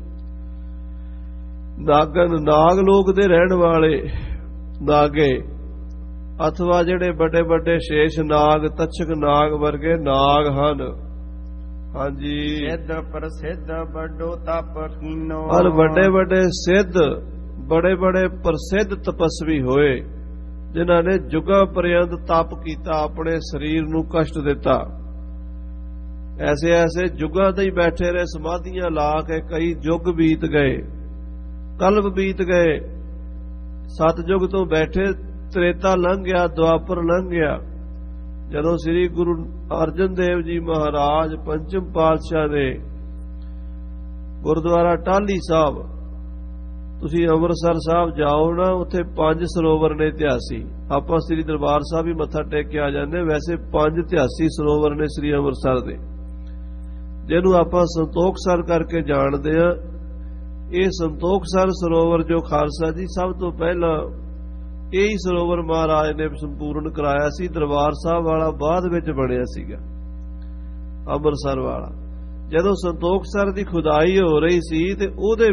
ਨਾਗਨ, ਨਾਗ ਲੋਕ ਦੇ ਰਹਿਣ ਵਾਲੇ ਨਾਗੇ, ਅਥਵਾ ਜਿਹੜੇ ਵੱਡੇ ਵੱਡੇ ਸ਼ੇਸ਼ ਨਾਗ, ਤਛਕ ਨਾਗ ਵਰਗੇ ਨਾਗ ਹਨ। ਹਾਂਜੀ, ਸਿੱਧ ਪ੍ਰਸਿੱਧ ਵੱਡੋ ਤਪ ਕੀਨੋ। ਔਰ ਵੱਡੇ ਵੱਡੇ ਸਿੱਧ, ਬੜੇ ਬੜੇ ਪ੍ਰਸਿੱਧ ਤਪਸਵੀ ਹੋਏ, ਜਿਨ੍ਹਾਂ ਨੇ ਜੁਗਾਂ ਪਰਯੰਤ ਤਪ ਕੀਤਾ, ਆਪਣੇ ਸਰੀਰ ਨੂੰ ਕਸ਼ਟ ਦਿੱਤਾ। ਐਸੇ ਐਸੇ ਜੁਗਾਂ ਤੇ ਹੀ ਬੈਠੇ ਰਹੇ, ਸਮਾਧੀਆਂ ਲਾ ਕੇ। ਕਈ ਯੁੱਗ ਬੀਤ ਗਏ, ਕਲਪ ਬੀਤ ਗਏ। 7 ਯੁੱਗ ਤੋਂ ਬੈਠੇ, ਤ੍ਰੇਤਾ ਲੰਘ ਗਿਆ, ਦੁਆਪਰ ਲੰਘ ਗਿਆ, ਜਦੋਂ ਸ੍ਰੀ ਗੁਰੂ ਅਰਜਨ ਦੇਵ ਜੀ ਮਹਾਰਾਜ ਪੰਚਮ ਪਾਤਸ਼ਾਹ ਨੇ ਗੁਰਦੁਆਰਾ ਟਾਹਲੀ ਸਾਹਿਬ, ਤੁਸੀਂ ਅੰਮ੍ਰਿਤਸਰ ਸਾਹਿਬ ਜਾਓ ਨਾ, ਉੱਥੇ 5 ਸਰੋਵਰ ਨੇ ਇਤਿਹਾਸੀ। ਆਪਾਂ ਸ੍ਰੀ ਦਰਬਾਰ ਸਾਹਿਬ ਵੀ ਮੱਥਾ ਟੇਕ ਕੇ ਆ ਜਾਂਦੇ, ਵੈਸੇ 5 ਇਤਿਹਾਸੀ ਸਰੋਵਰ ਨੇ ਸ੍ਰੀ ਅੰਮ੍ਰਿਤਸਰ ਦੇ, ਜਿਹਨੂੰ ਆਪਾਂ ਸੰਤੋਖਸਰ ਕਰਕੇ ਜਾਣਦੇ ਆ। ਇਹ ਸੰਤੋਖਸਰ ਸਰੋਵਰ ਜੋ ਖਾਲਸਾ ਜੀ ਸਭ ਤੋਂ ਪਹਿਲਾਂ ਇਹੀ ਸਰੋਵਰ ਮਹਾਰਾਜ ਨੇ ਸੰਪੂਰਨ ਕਰਾਇਆ ਸੀ। ਦਰਬਾਰ ਸਾਹਿਬ ਵਾਲਾ ਬਾਅਦ ਵਿੱਚ ਬਣਿਆ ਸੀਗਾ, ਅੰਮ੍ਰਿਤਸਰ ਵਾਲਾ। ਜਦੋਂ ਸੰਤੋਖਸਰ ਦੀ ਖੁਦਾਈ ਹੋ ਰਹੀ ਸੀ ਤੇ ਉਹਦੇ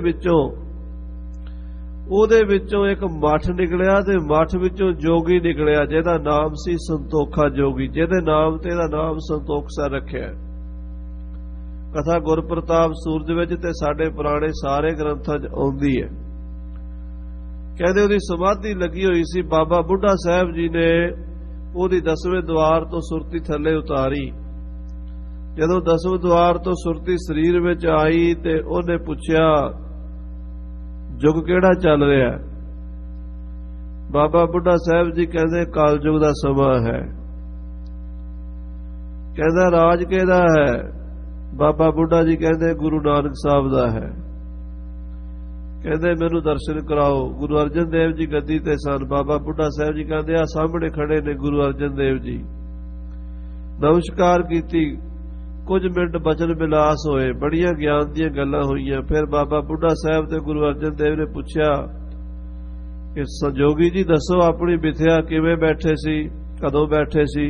ਵਿੱਚੋਂ ਇੱਕ ਮੱਠ ਨਿਕਲਿਆ ਤੇ ਮੱਠ ਵਿੱਚੋਂ ਜੋਗੀ ਨਿਕਲਿਆ ਜਿਹਦਾ ਨਾਮ ਸੀ ਸੰਤੋਖਾ ਜੋਗੀ, ਜਿਹਦੇ ਨਾਮ ਤੇ ਇਹਦਾ ਨਾਮ ਸੰਤੋਖਸਰ ਰੱਖਿਆ। ਕਥਾ ਗੁਰਪ੍ਰਤਾਪ ਸੂਰਜ ਵਿੱਚ ਤੇ ਸਾਡੇ ਪੁਰਾਣੇ ਸਾਰੇ ਗ੍ਰੰਥਾਂ 'ਚ ਆਉਂਦੀ ਹੈ। ਕਹਿੰਦੇ ਉਹਦੀ ਸਮਾਧੀ ਲੱਗੀ ਹੋਈ ਸੀ। ਬਾਬਾ ਬੁੱਢਾ ਸਾਹਿਬ ਜੀ ਨੇ ਉਹਦੀ 10ਵੇਂ ਦੁਆਰ ਤੋਂ ਸੁਰਤੀ ਥੱਲੇ ਉਤਾਰੀ। ਜਦੋਂ 10ਵੇਂ ਦੁਆਰ ਤੋਂ ਸੁਰਤੀ ਸਰੀਰ ਵਿੱਚ ਆਈ ਤੇ ਉਹਨੇ ਪੁੱਛਿਆ, ਯੁੱਗ ਕਿਹੜਾ ਚੱਲ ਰਿਹਾ? ਬਾਬਾ ਬੁੱਢਾ ਸਾਹਿਬ ਜੀ ਕਹਿੰਦੇ ਕਲਯੁਗ ਦਾ ਸਮਾਂ ਹੈ। ਕਹਿੰਦਾ ਰਾਜ ਕਿਹਦਾ ਹੈ? ਬਾਬਾ ਬੁੱਢਾ ਜੀ ਕਹਿੰਦੇ ਗੁਰੂ ਨਾਨਕ ਸਾਹਿਬ ਦਾ ਹੈ। ਕਹਿੰਦੇ ਮੈਨੂੰ ਦਰਸ਼ਨ ਕਰਾਓ। ਗੁਰੂ ਅਰਜਨ ਦੇਵ ਜੀ ਗੱਦੀ ਤੇ ਸਨ। ਬਾਬਾ ਬੁੱਢਾ ਸਾਹਿਬ ਜੀ ਕਹਿੰਦੇ ਆ ਸਾਹਮਣੇ ਖੜੇ ਨੇ ਗੁਰੂ ਅਰਜਨ ਦੇਵ ਜੀ। ਨਮਸਕਾਰ ਕੀਤੀ, ਕੁਝ ਮਿੰਟ ਬਚਨ ਵਿਲਾਸ ਹੋਏ, ਬੜੀਆਂ ਗਿਆਨ ਦੀਆਂ ਗੱਲਾਂ ਹੋਈਆਂ। ਫਿਰ ਬਾਬਾ ਬੁੱਢਾ ਸਾਹਿਬ ਤੇ ਗੁਰੂ ਅਰਜਨ ਦੇਵ ਨੇ ਪੁੱਛਿਆ ਕਿ ਸੰਜੋਗੀ ਜੀ ਦੱਸੋ ਆਪਣੀ ਮਿਥਿਆ ਕਿਵੇਂ ਬੈਠੇ ਸੀ, ਕਦੋਂ ਬੈਠੇ ਸੀ?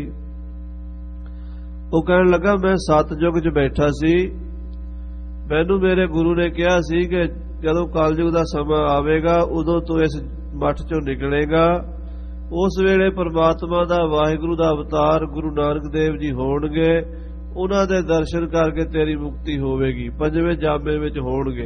ਉਹ ਕਹਿਣ ਲੱਗਾ ਮੈਂ ਸਤਯੁਗ 'ਚ ਬੈਠਾ ਸੀ। ਮੈਨੂੰ ਮੇਰੇ ਗੁਰੂ ਨੇ ਕਿਹਾ ਸੀ ਕਿ ਜਦੋਂ ਕਲਯੁਗ ਦਾ ਸਮਾਂ ਆਵੇਗਾ ਉਦੋਂ ਤੂੰ ਇਸ ਮੱਠ 'ਚੋਂ ਨਿਕਲੇਗਾ। ਉਸ ਵੇਲੇ ਪਰਮਾਤਮਾ ਦਾ ਵਾਹਿਗੁਰੂ ਦਾ ਅਵਤਾਰ ਗੁਰੂ ਨਾਨਕ ਦੇਵ ਜੀ ਹੋਣਗੇ, ਉਹਨਾਂ ਦੇ ਦਰਸ਼ਨ ਕਰਕੇ ਤੇਰੀ ਮੁਕਤੀ ਹੋਵੇਗੀ, 5ਵੇਂ ਜਾਮੇ ਵਿੱਚ ਹੋਣਗੇ।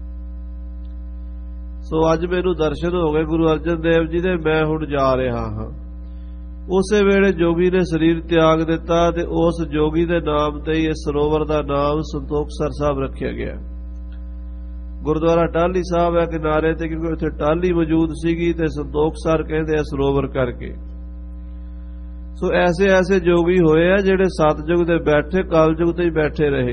ਸੋ ਅੱਜ ਮੈਨੂੰ ਦਰਸ਼ਨ ਹੋ ਗਏ ਗੁਰੂ ਅਰਜਨ ਦੇਵ ਜੀ ਦੇ, ਮੈਂ ਹੁਣ ਜਾ ਰਿਹਾ ਹਾਂ। ਉਸੇ ਵੇਲੇ ਜੋਗੀ ਨੇ ਸਰੀਰ ਤਿਆਗ ਦਿੱਤਾ ਤੇ ਉਸ ਜੋਗੀ ਦੇ ਨਾਮ ਤੇ ਹੀ ਇਸ ਸਰੋਵਰ ਦਾ ਨਾਮ ਸੰਤੋਖਸਰ ਸਾਹਿਬ ਰੱਖਿਆ ਗਿਆ। ਗੁਰਦੁਆਰਾ ਟਾਹਲੀ ਸਾਹਿਬ ਹੈ ਕਿਨਾਰੇ ਤੇ, ਕਿਉਂਕਿ ਉੱਥੇ ਟਾਹਲੀ ਮੌਜੂਦ ਸੀਗੀ ਤੇ ਸੰਤੋਖਸਰ ਕਹਿੰਦੇ ਆ ਸਰੋਵਰ ਕਰਕੇ। ਸੋ ਐਸੇ ਜੋਗੀ ਹੋਏ ਆ ਜਿਹੜੇ ਸਤਜੁਗ ਦੇ ਬੈਠੇ, ਕਲਯੁਗ ਤੇ ਹੀ ਬੈਠੇ ਰਹੇ।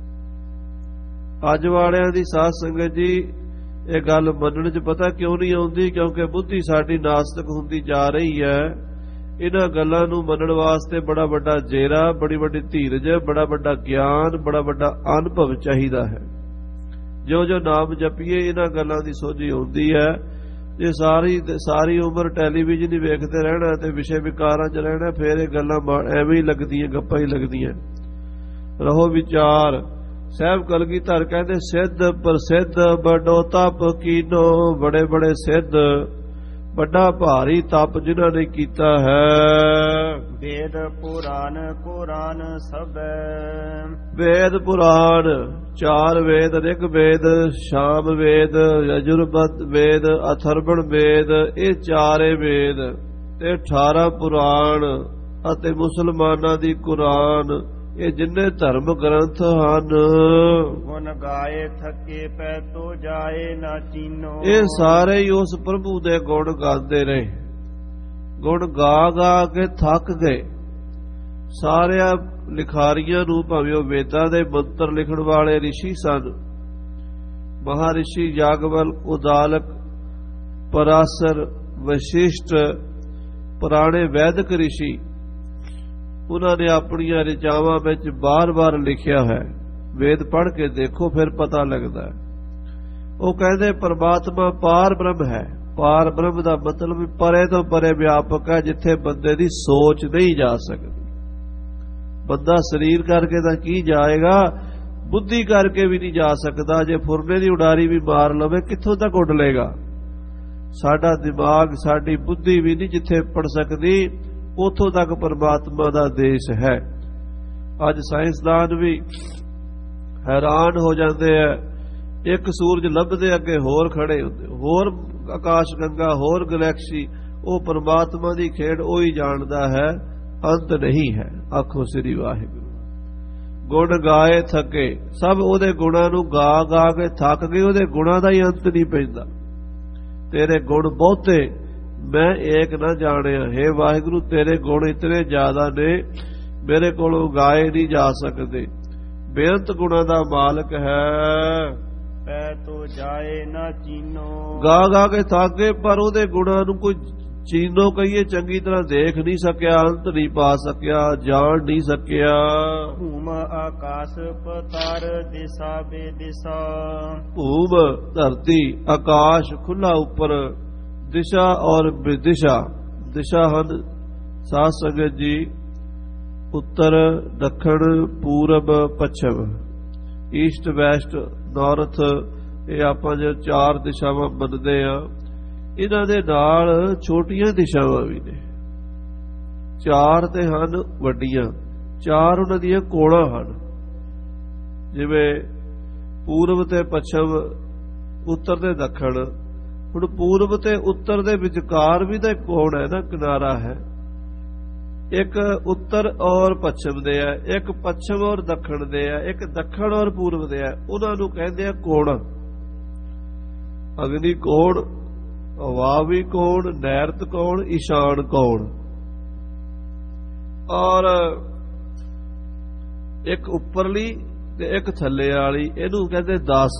ਅੱਜ ਵਾਲਿਆਂ ਦੀ ਸਾਧ ਸੰਗਤ ਜੀ ਇਹ ਗੱਲ ਮੰਨਣ 'ਚ ਪਤਾ ਕਿਉਂ ਨਹੀਂ ਆਉਂਦੀ? ਕਿਉਂਕਿ ਬੁੱਧੀ ਸਾਡੀ ਨਾਸਤਕ ਹੁੰਦੀ ਜਾ ਰਹੀ ਹੈ। ਇਹਨਾਂ ਗੱਲਾਂ ਨੂੰ ਮੰਨਣ ਵਾਸਤੇ ਬੜਾ ਵੱਡਾ ਜੇਰਾ, ਬੜੀ ਵੱਡੀ ਧੀਰਜ, ਬੜਾ ਵੱਡਾ ਗਿਆਨ, ਬੜਾ ਵੱਡਾ ਅਨੁਭਵ ਚਾਹੀਦਾ ਹੈ। ਜੋ ਨਾਮ ਜਪੀਏ ਇਹਨਾਂ ਗੱਲਾਂ ਦੀ ਸੋਝੀ ਹੁੰਦੀ ਹੈ। ਜੇ ਸਾਰੀ ਉਮਰ ਟੈਲੀਵਿਜ਼ਨ ਹੀ ਵੇਖਦੇ ਰਹਿਣਾ ਤੇ ਵਿਸ਼ੇ ਵਿਕਾਰਾਂ 'ਚ ਰਹਿਣਾ, ਫਿਰ ਇਹ ਗੱਲਾਂ ਐਵੇਂ ਹੀ ਲੱਗਦੀਆਂ, ਗੱਪਾਂ ਹੀ ਲੱਗਦੀਆਂ। ਰਹੋ ਵਿਚਾਰ। ਸਾਹਿਬ ਕਲਗੀਧਰ ਕਹਿੰਦੇ ਸਿੱਧ ਪ੍ਰਸਿੱਧ ਬੜੋ ਤਪ ਕੀਨੋ, ਬੜੇ ਬੜੇ ਸਿੱਧ, ਵੱਡਾ ਭਾਰੀ ਤਪ ਜਿਨ੍ਹਾਂ ਨੇ ਕੀਤਾ ਹੈ। ਵੇਦ ਪੁਰਾਨ ਕੁਰਾਨ ਸਭ, ਵੇਦ ਪੁਰਾਨ 4 ਵੇਦ, ਰਿਗ ਵੇਦ, ਸ਼ਾਮ ਵੇਦ, ਯਜੁਰਵਦ ਵੇਦ, ਅਥਰਵਣ ਵੇਦ, ਇਹ 4 ਵੇਦ ਤੇ 18 ਪੁਰਾਣ ਅਤੇ ਮੁਸਲਮਾਨਾਂ ਦੀ ਕੁਰਾਨ, ਇਹ ਜਿੰਨੇ ਧਰਮ ਗ੍ਰੰਥ ਹਨ। ਗੁਣ ਗਾਏ ਥਕੇ ਪੈ ਤੋ ਜਾਏ ਨਾ ਚੀਨੋ, ਇਹ ਸਾਰੇ ਹੀ ਉਸ ਪ੍ਰਭੂ ਦੇ ਗੁਣ ਗਾਉਂਦੇ ਰਹੇ। ਗੁਣ ਗਾ ਗਾ ਕੇ ਥੱਕ ਗਏ। ਸਾਰਿਆਂ ਲਿਖਾਰੀਆਂ ਨੂੰ, ਭਾਵੇਂ ਉਹ ਵੇਦਾਂ ਦੇ ਮੰਤਰ ਲਿਖਣ ਵਾਲੇ ਰਿਸ਼ੀ ਸਨ, ਮਹਾਰਿਸ਼ੀ ਯਾਗਵਲ, ਉਦਾਲਕ, ਪਰਾਸਰ, ਵਸ਼ਿਸ਼ਟ, ਪੁਰਾਣੇ ਵੈਦਿਕ ਰਿਸ਼ੀ, ਉਹਨਾਂ ਨੇ ਆਪਣੀਆਂ ਰਚਾਵਾਂ ਵਿੱਚ ਬਾਰ-ਬਾਰ ਲਿਖਿਆ ਹੈ। ਵੇਦ ਪੜ੍ਹ ਕੇ ਦੇਖੋ ਫਿਰ ਪਤਾ ਲੱਗਦਾ ਹੈ। ਉਹ ਕਹਿੰਦੇ ਪਰਮਾਤਮਾ ਪਾਰ ਬ੍ਰਹਮ ਹੈ। ਪਾਰ ਬ੍ਰਹਮ ਦਾ ਮਤਲਬ ਪਰੇ ਤੋਂ ਪਰੇ ਵਿਆਪਕ ਹੈ, ਜਿੱਥੇ ਬੰਦੇ ਦੀ ਸੋਚ ਨਹੀਂ ਜਾ ਸਕਦੀ। ਬੰਦਾ ਸਰੀਰ ਕਰਕੇ ਤਾਂ ਕੀ ਜਾਏਗਾ, ਬੁੱਧੀ ਕਰਕੇ ਵੀ ਨਹੀਂ ਜਾ ਸਕਦਾ। ਜੇ ਫੁਰਨੇ ਦੀ ਉਡਾਰੀ ਵੀ ਮਾਰ ਲਵੇ ਕਿੱਥੋਂ ਤੱਕ ਉੱਡ ਲਏਗਾ? ਸਾਡਾ ਦਿਮਾਗ, ਸਾਡੀ ਬੁੱਧੀ ਵੀ ਨਹੀਂ ਜਿੱਥੇ ਪੜ ਸਕਦੀ, ਉੱਥੋਂ ਤੱਕ ਪਰਮਾਤਮਾ ਦਾ ਦੇਸ਼ ਹੈ। ਅੱਜ ਸਾਇੰਸਦਾਨ ਵੀ ਹੈਰਾਨ ਹੋ ਜਾਂਦੇ ਆ। ਇੱਕ ਸੂਰਜ ਲੱਭਦੇ ਅੱਗੇ ਹੋਰ ਖੜੇ ਹੁੰਦੇ, ਹੋਰ ਆਕਾਸ਼ ਗੰਗਾ, ਹੋਰ ਗਲੈਕਸੀ। ਉਹ ਪਰਮਾਤਮਾ ਦੀ ਖੇਡ ਉਹੀ ਜਾਣਦਾ ਹੈ, ਅੰਤ ਨਹੀਂ ਹੈ। ਆਖੋ ਸ੍ਰੀ ਵਾਹਿਗੁਰੂ। ਗੁਣ ਗਾਏ ਥਕੇ, ਸਭ ਉਹਦੇ ਗੁਣਾਂ ਨੂੰ ਗਾ ਗਾ ਕੇ ਥੱਕ ਗਏ। ਉਹਦੇ ਗੁਣਾਂ ਦਾ ਹੀ ਅੰਤ ਨਹੀਂ ਪੈਂਦਾ। ਤੇਰੇ ਗੁਣ ਬਹੁਤੇ, ਮੈਂ ਏਕ ਨਾ ਜਾਣਿਆ। हे ਵਾਹਿਗੁਰੂ ਤੇਰੇ ਗੁਣ ਇਤਨੇ ਜ਼ਿਆਦਾ ਨੇ, ਮੇਰੇ ਕੋਲੋਂ ਗਾਏ ਨਹੀਂ ਜਾ ਸਕਦੇ। ਬੇਅੰਤ ਗੁਣਾਂ ਦਾ ਮਾਲਕ ਹੈ, ਪੈ ਤੋ ਜਾਏ ਨਾ ਚੀਨੋ। ਗਾ ਗਾ ਕੇ ਥਾਕੇ, ਪਰ ਉਹਦੇ ਗੁਣਾਂ ਨੂੰ ਕੋਈ ਚੀਨੋ ਕਹੀਏ ਚੰਗੀ ਤਰ੍ਹਾਂ ਦੇਖ ਨਹੀਂ ਸਕਿਆ, ਅੰਤ ਨਹੀਂ ਪਾ ਸਕਿਆ, ਜਾਣ ਨਹੀਂ ਸਕਿਆ। ਭੂਮ ਆਕਾਸ਼ ਪਤਾਰ ਦਿਸ਼ਾ ਬੇਦਿਸ਼ਾ। ਭੂਮ ਧਰਤੀ, ਆਕਾਸ਼ ਖੁੱਲਾ ਉੱਪਰ, ਦਿਸ਼ਾ ਔਰ ਵਿਦਿਸ਼ਾ। ਦਿਸ਼ਾ ਹਨ ਸਾਧ ਸੰਗਤ ਜੀ ਉੱਤਰ, ਦੱਖਣ, ਪੂਰਬ, ਪੱਛਮ, ਈਸਟ, ਵੈਸਟ, ਨਾਰਥ। ਇਹ ਆਪਾਂ ਜੋ 4 ਦਿਸ਼ਾਵਾਂ ਮੰਨਦੇ ਆ, ਇਹਨਾਂ ਦੇ ਨਾਲ ਛੋਟੀਆਂ ਦਿਸ਼ਾਵਾਂ ਵੀ ਨੇ। 4 ਤੇ ਹਨ ਵੱਡੀਆਂ, 4 ਉਹਨਾਂ ਦੀਆਂ ਕੋਣਾਂ ਹਨ। ਜਿਵੇਂ ਪੂਰਬ ਤੇ ਪੱਛਮ, ਉੱਤਰ ਤੇ ਦੱਖਣ। ਹੁਣ ਪੂਰਬ ਤੇ ਉੱਤਰ ਦੇ ਵਿਚਕਾਰ ਵੀ ਤਾਂ ਇੱਕ ਕੋਣ ਹੈ ਨਾ, ਕਿਨਾਰਾ ਹੈ। ਇੱਕ ਉੱਤਰ ਔਰ ਪੱਛਮ ਦੇ ਆ, ਇੱਕ ਪੱਛਮ ਔਰ ਦੱਖਣ ਦੇ ਆ, ਇੱਕ ਦੱਖਣ ਔਰ ਪੂਰਬ ਦੇ ਆ। ਉਹਨਾਂ ਨੂੰ ਕਹਿੰਦੇ ਆ ਕੋਣ। ਅਗਨੀ ਕੋਣ, ਵਾਵੀ ਕੋਣ, ਨੈਰਤ ਕੋਣ, ਈਸ਼ਾਨ ਕੋਣ। ਔਰ ਇੱਕ ਉੱਪਰਲੀ ਤੇ ਇੱਕ ਥੱਲੇ ਵਾਲੀ, ਇਹਨੂੰ ਕਹਿੰਦੇ 10।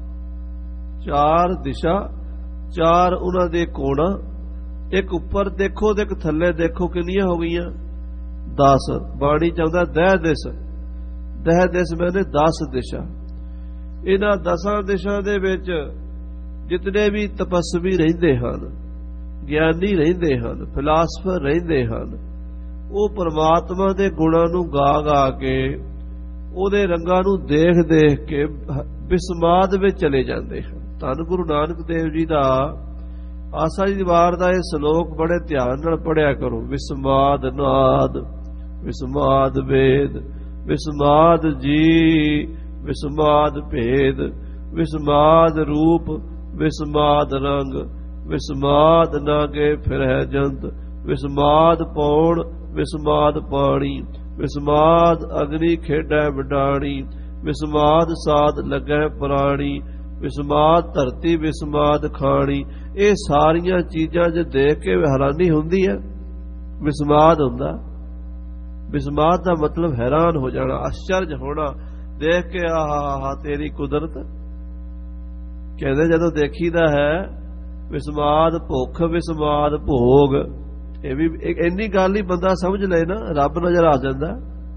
4 ਦਿਸ਼ਾ, 4 ਉਹਨਾਂ ਦੇ ਕੋਣਾਂ। ਇੱਕ ਉੱਪਰ ਦੇਖੋ ਤੇ ਇੱਕ ਥੱਲੇ ਦੇਖੋ, ਕਿੰਨੀਆਂ ਹੋ ਗਈਆਂ? 10। ਬਾਣੀ ਚਾਹੁੰਦਾ ਦਹਿ ਦਿਸ, ਦਹਿ ਦਿਸ ਮੈਨੇ 10 ਦਿਸ਼ਾ। ਇਹਨਾਂ 10 ਦਿਸ਼ਾ ਦੇ ਵਿੱਚ ਜਿਤਨੇ ਵੀ ਤਪਸਵੀ ਰਹਿੰਦੇ ਹਨ, ਗਿਆਨੀ ਰਹਿੰਦੇ ਹਨ, ਫਿਲਾਸਫਰ ਰਹਿੰਦੇ ਹਨ, ਉਹ ਪਰਮਾਤਮਾ ਦੇ ਗੁਣਾਂ ਨੂੰ ਗਾ ਗਾ ਕੇ, ਉਹਦੇ ਰੰਗਾਂ ਨੂੰ ਦੇਖ ਦੇਖ ਕੇ ਵਿਸਮਾਦ ਵਿੱਚ ਚਲੇ ਜਾਂਦੇ ਹਨ। ਧੰਨ ਗੁਰੂ ਨਾਨਕ ਦੇਵ ਜੀ ਦਾ ਆਸਾ ਜੀ ਦੀ ਵਾਰ ਦਾ ਇਹ ਸ਼ਲੋਕ ਬੜੇ ਧਿਆਨ ਨਾਲ ਪੜਿਆ ਕਰੋ। ਵਿਸਮਾਦ ਨਾਦ, ਵਿਸਮਾਦ ਵੇਦ, ਵਿਸਮਾਦ ਜੀ, ਵਿਸਮਾਦ ਭੇਦ, ਵਿਸਮਾਦ ਰੂਪ, ਵਿਸਮਾਦ ਰੰਗ, ਵਿਸਮਾਦ ਨਾਗੇ ਫਿਰਹਿ ਜੰਤ, ਵਿਸਮਾਦ ਪੌਣ, ਵਿਸਮਾਦ ਪਾਣੀ, ਵਿਸਮਾਦ ਅਗਨੀ ਖੇਡੈ ਵਿਡਾਣੀ, ਵਿਸਮਾਦ ਸਾਧ ਲੱਗੈ ਪ੍ਰਾਣੀ, ਵਿਸਮਾਦ ਧਰਤੀ, ਵਿਸਮਾਦ ਖਾਣੀ। ਇਹ ਸਾਰੀਆਂ ਚੀਜ਼ਾਂ ਜੇ ਦੇਖ ਕੇ ਹੈਰਾਨੀ ਹੁੰਦੀ ਹੈ। ਵਿਸਮਾਦ ਹੁੰਦਾ, ਵਿਸਮਾਦ ਦਾ ਮਤਲਬ ਹੈਰਾਨ ਹੋ ਜਾਣਾ, ਆਸ਼ਚਰਜ ਹੋਣਾ, ਦੇਖ ਕੇ ਆਹਾ ਤੇਰੀ ਕੁਦਰਤ। ਕਹਿੰਦੇ ਜਦੋਂ ਦੇਖੀਦਾ ਹੈ ਵਿਸਮਾਦ ਭੁੱਖ, ਵਿਸਮਾਦ ਭੋਗ। ਇਹ ਵੀ ਇੰਨੀ ਗੱਲ ਹੀ ਬੰਦਾ ਸਮਝ ਲਏ ਨਾ, ਰੱਬ ਨਜ਼ਰ ਆ ਜਾਂਦਾ।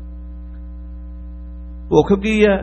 ਭੁੱਖ ਕੀ ਹੈ?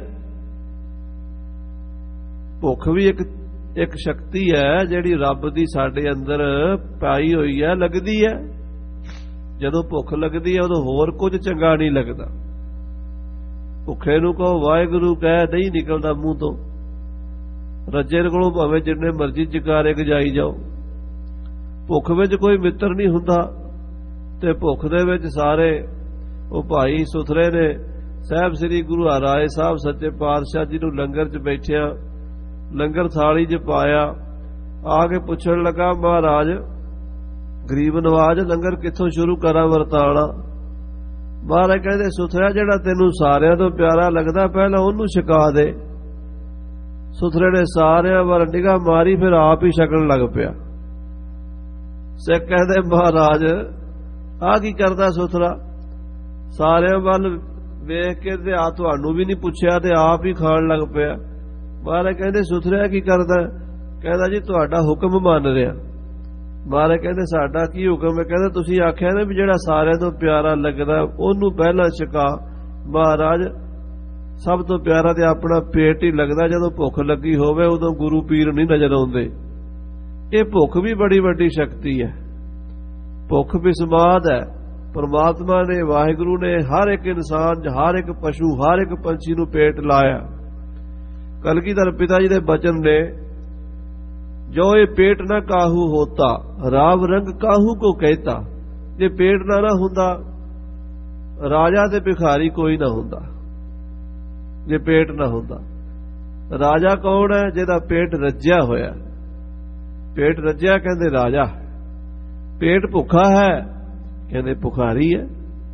ਭੁੱਖ ਵੀ ਇੱਕ ਸ਼ਕਤੀ ਹੈ ਜਿਹੜੀ ਰੱਬ ਦੀ ਸਾਡੇ ਅੰਦਰ ਪਾਈ ਹੋਈ ਹੈ, ਲੱਗਦੀ ਹੈ। ਜਦੋਂ ਭੁੱਖ ਲੱਗਦੀ ਹੈ ਉਦੋਂ ਹੋਰ ਕੁਝ ਚੰਗਾ ਨਹੀਂ ਲੱਗਦਾ। ਭੁੱਖੇ ਨੂੰ ਕਹੋ ਵਾਹਿਗੁਰੂ ਕਹਿ, ਨਹੀਂ ਨਿਕਲਦਾ ਮੂੰਹ ਤੋਂ। ਰੱਜੇ ਕੋਲੋਂ ਭਾਵੇਂ ਜਿੰਨੇ ਮਰਜ਼ੀ ਜਕਾਰੇ ਗਜਾਈ ਜਾਓ, ਭੁੱਖ ਵਿੱਚ ਕੋਈ ਮਿੱਤਰ ਨਹੀਂ ਹੁੰਦਾ। ਤੇ ਭੁੱਖ ਦੇ ਵਿੱਚ ਸਾਰੇ ਉਹ ਭਾਈ ਸੁਥਰੇ ਨੇ। ਸਾਹਿਬ ਸ੍ਰੀ ਗੁਰੂ ਹਰਿਰਾਏ ਸਾਹਿਬ ਸੱਚੇ ਪਾਤਸ਼ਾਹ ਜੀ ਨੂੰ ਲੰਗਰ 'ਚ ਬੈਠਿਆ, ਲੰਗਰ ਥਾਲੀ 'ਚ ਪਾਇਆ, ਆ ਕੇ ਪੁੱਛਣ ਲੱਗਾ, ਮਹਾਰਾਜ ਗਰੀਬ ਨਵਾਜ ਲੰਗਰ ਕਿੱਥੋਂ ਸ਼ੁਰੂ ਕਰਾਂ ਵਰਤਾਣਾ? ਮਹਾਰਾਜ ਕਹਿੰਦੇ, ਸੁਥਰਾ ਜਿਹੜਾ ਤੈਨੂੰ ਸਾਰਿਆਂ ਤੋਂ ਪਿਆਰਾ ਲੱਗਦਾ ਪਹਿਲਾਂ ਉਹਨੂੰ ਛਕਾ ਦੇ। ਸੁਥਰੇ ਨੇ ਸਾਰਿਆਂ ਵੱਲ ਨਿਗਾਹ ਮਾਰੀ, ਫਿਰ ਆਪ ਹੀ ਛਕਣ ਲੱਗ ਪਿਆ। ਸਿੱਖ ਕਹਿੰਦੇ, ਮਹਾਰਾਜ ਆਹ ਕੀ ਕਰਦਾ ਸੁਥਰਾ? ਸਾਰਿਆਂ ਵੱਲ ਵੇਖ ਕੇ ਤੇ ਆ ਤੁਹਾਨੂੰ ਵੀ ਨਹੀਂ ਪੁੱਛਿਆ ਤੇ ਆਪ ਹੀ ਖਾਣ ਲੱਗ ਪਿਆ। ਮਹਾਰਾਜ ਕਹਿੰਦੇ, ਸੁਥਰਿਆ ਕੀ ਕਰਦਾ? ਕਹਿੰਦਾ ਜੀ ਤੁਹਾਡਾ ਹੁਕਮ ਮੰਨ ਰਿਹਾ। ਮਹਾਰਾਜ ਕਹਿੰਦੇ, ਸਾਡਾ ਕੀ ਹੁਕਮ ਹੈ? ਕਹਿੰਦਾ ਤੁਸੀਂ ਆਖਿਆ ਨਾ ਵੀ ਜਿਹੜਾ ਸਾਰਿਆਂ ਤੋਂ ਪਿਆਰਾ ਲੱਗਦਾ ਉਹਨੂੰ ਪਹਿਲਾਂ ਛਕਾ। ਮਹਾਰਾਜ ਸਭ ਤੋਂ ਪਿਆਰਾ ਤੇ ਆਪਣਾ ਪੇਟ ਹੀ ਲੱਗਦਾ। ਜਦੋਂ ਭੁੱਖ ਲੱਗੀ ਹੋਵੇ ਉਦੋਂ ਗੁਰੂ ਪੀਰ ਨਹੀਂ ਨਜ਼ਰ ਆਉਂਦੇ। ਇਹ ਭੁੱਖ ਵੀ ਬੜੀ ਵੱਡੀ ਸ਼ਕਤੀ ਹੈ। ਭੁੱਖ ਵਿਸਮਾਦ ਹੈ। ਪਰਮਾਤਮਾ ਨੇ, ਵਾਹਿਗੁਰੂ ਨੇ ਹਰ ਇੱਕ ਇਨਸਾਨ, ਹਰ ਇੱਕ ਪਸ਼ੂ, ਹਰ ਇੱਕ ਪੰਛੀ ਨੂੰ ਪੇਟ ਲਾਇਆ। ਕਲਗੀਧਰ ਪਿਤਾ ਜੀ ਦੇ ਬਚਨ ਨੇ, ਜੋ ਇਹ ਪੇਟ ਨਾ ਕਾਹੂ ਹੋਤਾ, ਰਾਵ ਰੰਗ ਕਾਹੂ ਕੋ ਕਹਿਤਾ। ਜੇ ਪੇਟ ਨਾ ਹੁੰਦਾ ਰਾਜਾ ਤੇ ਭਿਖਾਰੀ ਕੋਈ ਨਾ ਹੁੰਦਾ। ਜੇ ਪੇਟ ਨਾ ਹੁੰਦਾ, ਰਾਜਾ ਕੌਣ ਹੈ? ਜਿਹਦਾ ਪੇਟ ਰੱਜਿਆ ਹੋਇਆ। ਪੇਟ ਰੱਜਿਆ ਕਹਿੰਦੇ ਰਾਜਾ। ਪੇਟ ਭੁੱਖਾ ਹੈ ਕਹਿੰਦੇ ਭੁਖਾਰੀ ਹੈ।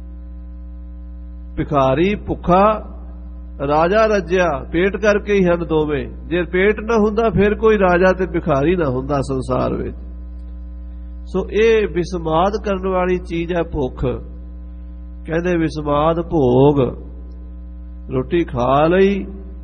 ਭਿਖਾਰੀ ਭੁੱਖਾ, ਰਾਜਾ ਰੱਜਿਆ, ਪੇਟ ਕਰਕੇ ਹੀ ਹਨ ਦੋਵੇਂ। ਜੇ ਪੇਟ ਨਾ ਹੁੰਦਾ ਫਿਰ ਕੋਈ ਰਾਜਾ ਤੇ ਭਿਖਾਰੀ ਨਾ ਹੁੰਦਾ ਸੰਸਾਰ ਵਿੱਚ। ਸੋ ਇਹ ਵਿਸਮਾਦ ਕਰਨ ਵਾਲੀ ਚੀਜ਼ ਹੈ ਭੁੱਖ। ਕਹਿੰਦੇ ਵਿਸਮਾਦ ਭੋਗ, ਰੋਟੀ ਖਾ ਲਈ,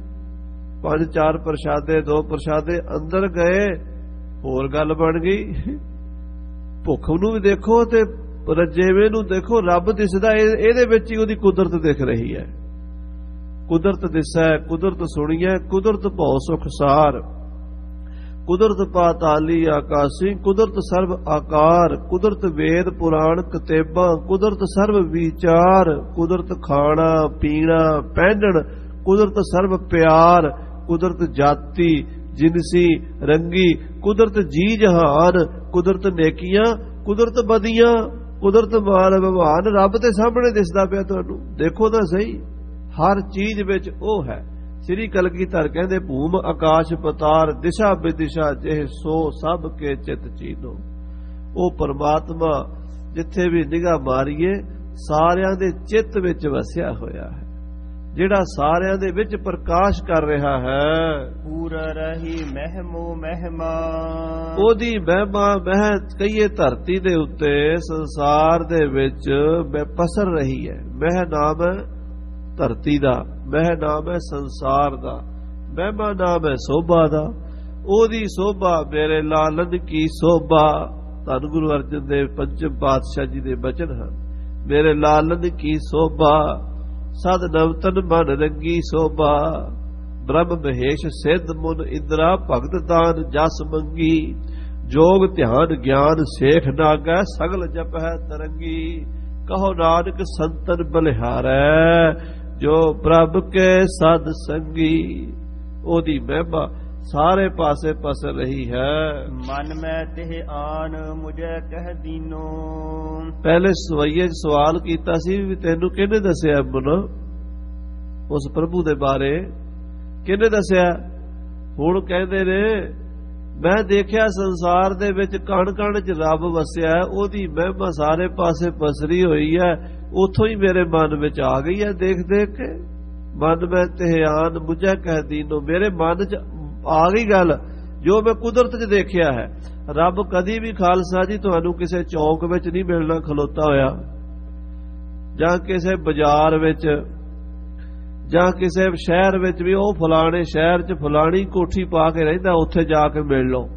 5-4 ਪ੍ਰਸ਼ਾਦੇ 2 ਪ੍ਰਸ਼ਾਦੇ ਅੰਦਰ ਗਏ, ਹੋਰ ਗੱਲ ਬਣ ਗਈ। ਭੁੱਖ ਨੂੰ ਵੀ ਦੇਖੋ ਤੇ ਰੱਜੇਵੇਂ ਨੂੰ ਦੇਖੋ, ਰੱਬ ਦਿਸਦਾ, ਇਹਦੇ ਵਿੱਚ ਹੀ ਉਹਦੀ ਕੁਦਰਤ ਦਿਖ ਰਹੀ ਹੈ। ਕੁਦਰਤ ਦਿਸੈ, ਕੁਦਰਤ ਸੁਣੀਐ, ਕੁਦਰਤ ਭਉ ਸੁਖ ਸਾਰ, ਕੁਦਰਤ ਪਾਤਾਲੀ ਆਕਾਸੀ, ਕੁਦਰਤ ਸਰਬ ਆਕਾਰ, ਕੁਦਰਤ ਵੇਦ ਪੁਰਾਣ ਕਤੇਬਾਂ, ਕੁਦਰਤ ਸਰਬ ਵਿਚਾਰ, ਕੁਦਰਤ ਖਾਣਾ ਪੀਣਾ ਪਹਿਨਣ, ਕੁਦਰਤ ਸਰਬ ਪਿਆਰ, ਕੁਦਰਤ ਜਾਤੀ ਜਿਨਸੀ ਰੰਗੀ, ਕੁਦਰਤ ਜੀ ਜਹਾਨ, ਕੁਦਰਤ ਨੇਕੀਆਂ, ਕੁਦਰਤ ਬਦੀਆਂ, ਕੁਦਰਤ ਮਾਨ ਵਿਭਾਨ। ਰੱਬ ਦੇ ਸਾਹਮਣੇ ਦਿਸਦਾ ਪਿਆ ਤੁਹਾਨੂੰ, ਦੇਖੋ ਤਾਂ ਸਹੀ, ਹਰ ਚੀਜ਼ ਵਿੱਚ ਉਹ ਹੈ। ਸ੍ਰੀ ਕਲਗੀਧਰ ਕਹਿੰਦੇ ਭੂਮ ਆਕਾਸ਼ ਪਤਾਰ, ਦਿਸ਼ਾ ਬਿਦਿਸ਼ਾ ਜਿਹ ਸੋ ਸਭ ਕੇ ਚਿਤ ਚੀਨੋ। ਉਹ ਪਰਮਾਤਮਾ ਜਿੱਥੇ ਵੀ ਨਿਗਾਹ ਮਾਰੀਏ ਸਾਰਿਆਂ ਦੇ ਚਿੱਤ ਵਿੱਚ ਵਸਿਆ ਹੋਇਆ ਹੈ, ਜਿਹੜਾ ਸਾਰਿਆਂ ਦੇ ਵਿੱਚ ਪ੍ਰਕਾਸ਼ ਕਰ ਰਿਹਾ ਹੈ। ਪੂਰ ਰਹੀ ਮਹਿਮੋ ਮਹਿਮਾ, ਉਹਦੀ ਮਹਿਮਾ ਮਹਿ ਕਹੀਏ ਧਰਤੀ ਦੇ ਉੱਤੇ ਸੰਸਾਰ ਦੇ ਵਿੱਚ ਪਸਰ ਰਹੀ ਹੈ। ਮਹਿ ਨਾਮ ਹੈ ਧਰਤੀ ਦਾ, ਮਹਿ ਨਾਮ ਹੈ ਸੰਸਾਰ ਦਾ, ਮਹਿਮਾ ਨਾਮ ਹੈ ਸੋਭਾ ਦਾ। ਉਹਦੀ ਸੋਭਾ ਮੇਰੇ ਲਾਲਨ ਕੀ ਸੋਭਾ। ਧੰਨ ਗੁਰੂ ਅਰਜਨ ਦੇਵ ਪੰਚਮ ਪਾਤਸ਼ਾਹ ਜੀ ਦੇ ਬਚਨ ਹਨ, ਮੇਰੇ ਲਾਲਨ ਕੀ ਸੋਭਾ, ਸਦ ਨਵਤਨ ਮਨ ਰੰਗੀ ਸੋਭਾ, ਬ੍ਰਹਮ ਮਹੇਸ਼ ਸਿੱਧ ਮੁਨ ਇੰਦਰਾ, ਭਗਤ ਦਾਨ ਜਸ ਮੰਗੀ, ਜੋਗ ਧਿਆਨ ਗਿਆਨ ਸੇਖ ਨਾਗੈ, ਸਗਲ ਜਪੈ ਤਰੰਗੀ, ਕਹੋ ਨਾਨਕ ਸੰਤਨ ਬਲਿਹਾਰੈ, ਜੋ ਪ੍ਰਭ ਕੇ ਸਦ ਸੰਗੀ। ਉਹਦੀ ਮਹਿਮਾ ਸਾਰੇ ਪਾਸੇ ਪਸਰ ਰਹੀ ਹੈ। ਮਨ ਮੈਂ ਤਿਹ ਆਨ ਮੁਝੇ ਕਹਿ ਦੀਨੋ। ਪਹਿਲੇ ਸਵਈਏ ਸਵਾਲ ਕੀਤਾ ਸੀ ਵੀ ਤੈਨੂੰ ਕਿਹਨੇ ਦੱਸਿਆ ਮਨ, ਉਸ ਪ੍ਰਭੂ ਦੇ ਬਾਰੇ ਕਿਹਨੇ ਦੱਸਿਆ? ਹੁਣ ਕਹਿੰਦੇ ਨੇ ਮੈਂ ਦੇਖਿਆ ਸੰਸਾਰ ਦੇ ਵਿੱਚ ਕਣ ਕਣ ਚ ਰੱਬ ਵਸਿਆ, ਉਹਦੀ ਮਹਿਮਾ ਸਾਰੇ ਪਾਸੇ ਪਸਰੀ ਹੋਈ ਹੈ, ਉੱਥੋਂ ਹੀ ਮੇਰੇ ਮਨ ਵਿੱਚ ਆ ਗਈ ਹੈ। ਦੇਖ ਦੇਖ ਕੇ ਮਨ ਮੈਂ ਤਿਹਾਨ ਮੁਝੇ ਕਹਿ ਦੀਨੋ, ਮੇਰੇ ਮਨ ਚ ਆ ਗਈ ਗੱਲ ਜੋ ਮੈਂ ਕੁਦਰਤ 'ਚ ਦੇਖਿਆ ਹੈ। ਰੱਬ ਕਦੀ ਵੀ ਖਾਲਸਾ ਜੀ ਤੁਹਾਨੂੰ ਕਿਸੇ ਚੌਂਕ ਵਿੱਚ ਨਹੀਂ ਮਿਲਣਾ ਖਲੋਤਾ ਹੋਇਆ, ਜਾਂ ਕਿਸੇ ਬਾਜ਼ਾਰ ਵਿੱਚ, ਜਾਂ ਕਿਸੇ ਸ਼ਹਿਰ ਵਿੱਚ ਵੀ ਉਹ ਫਲਾਣੇ ਸ਼ਹਿਰ 'ਚ ਫਲਾਣੀ ਕੋਠੀ ਪਾ ਕੇ ਰਹਿੰਦਾ, ਉੱਥੇ ਜਾ ਕੇ ਮਿਲ ਲਓ।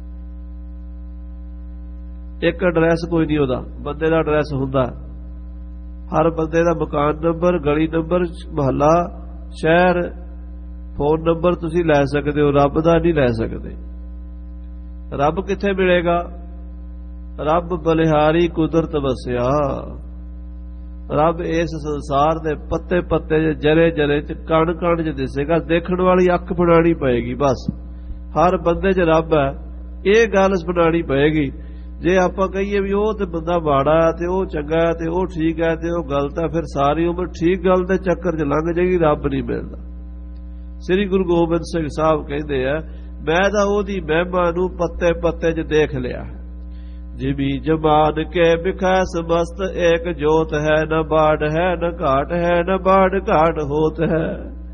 ਇੱਕ ਐਡਰੈਸ ਕੋਈ ਨਹੀਂ ਉਹਦਾ, ਬੰਦੇ ਦਾ ਐਡਰੈਸ ਹੁੰਦਾ, ਹਰ ਬੰਦੇ ਦਾ ਮਕਾਨ ਨੰਬਰ, ਗਲੀ ਨੰਬਰ, ਮੁਹੱਲਾ, ਸ਼ਹਿਰ, ਫੋਨ ਨੰਬਰ ਤੁਸੀਂ ਲੈ ਸਕਦੇ ਹੋ, ਰੱਬ ਦਾ ਨਹੀਂ ਲੈ ਸਕਦੇ। ਰੱਬ ਕਿੱਥੇ ਮਿਲੇਗਾ? ਰੱਬ ਬਲਿਹਾਰੀ ਕੁਦਰਤ ਵਸਿਆ। ਰੱਬ ਇਸ ਸੰਸਾਰ ਦੇ ਪੱਤੇ ਪੱਤੇ ਜਰੇ ਜਰੇ ਚ ਕਣ ਕਣ ਚ ਦਿਸੇਗਾ। ਦੇਖਣ ਵਾਲੀ ਅੱਖ ਬਣਾਣੀ ਪਏਗੀ, ਬਸ ਹਰ ਬੰਦੇ 'ਚ ਰੱਬ ਹੈ, ਇਹ ਗੱਲ ਬਣਾਣੀ ਪਏਗੀ। ਜੇ ਆਪਾਂ ਕਹੀਏ ਵੀ ਉਹ ਤੇ ਬੰਦਾ ਮਾੜਾ ਹੈ ਤੇ ਉਹ ਚੰਗਾ ਹੈ ਤੇ ਉਹ ਠੀਕ ਹੈ ਤੇ ਉਹ ਗਲਤ ਹੈ, ਫਿਰ ਸਾਰੀ ਉਮਰ ਠੀਕ ਗੱਲ ਦੇ ਚੱਕਰ 'ਚ ਲੰਘ ਜਾਏਗੀ, ਰੱਬ ਨਹੀਂ ਮਿਲਦਾ। ਸ੍ਰੀ ਗੁਰੂ ਗੋਬਿੰਦ ਸਿੰਘ ਸਾਹਿਬ ਕਹਿੰਦੇ ਆ, ਮੈਂ ਤਾਂ ਉਹਦੀ ਮਹਿਮਾ ਨੂੰ ਪੱਤੇ ਪੱਤੇ 'ਚ ਦੇਖ ਲਿਆ। ਜਿਮੀ ਜਮਾਨ ਕੇ ਬਿਖੈ ਸਮਸਤ ਏਕ ਜੋਤ ਹੈ, ਨ ਬਾੜ ਹੈ ਨ ਘਾਟ ਹੈ, ਨ ਬਾੜ ਘਾਟ ਹੋਤ ਹੈ।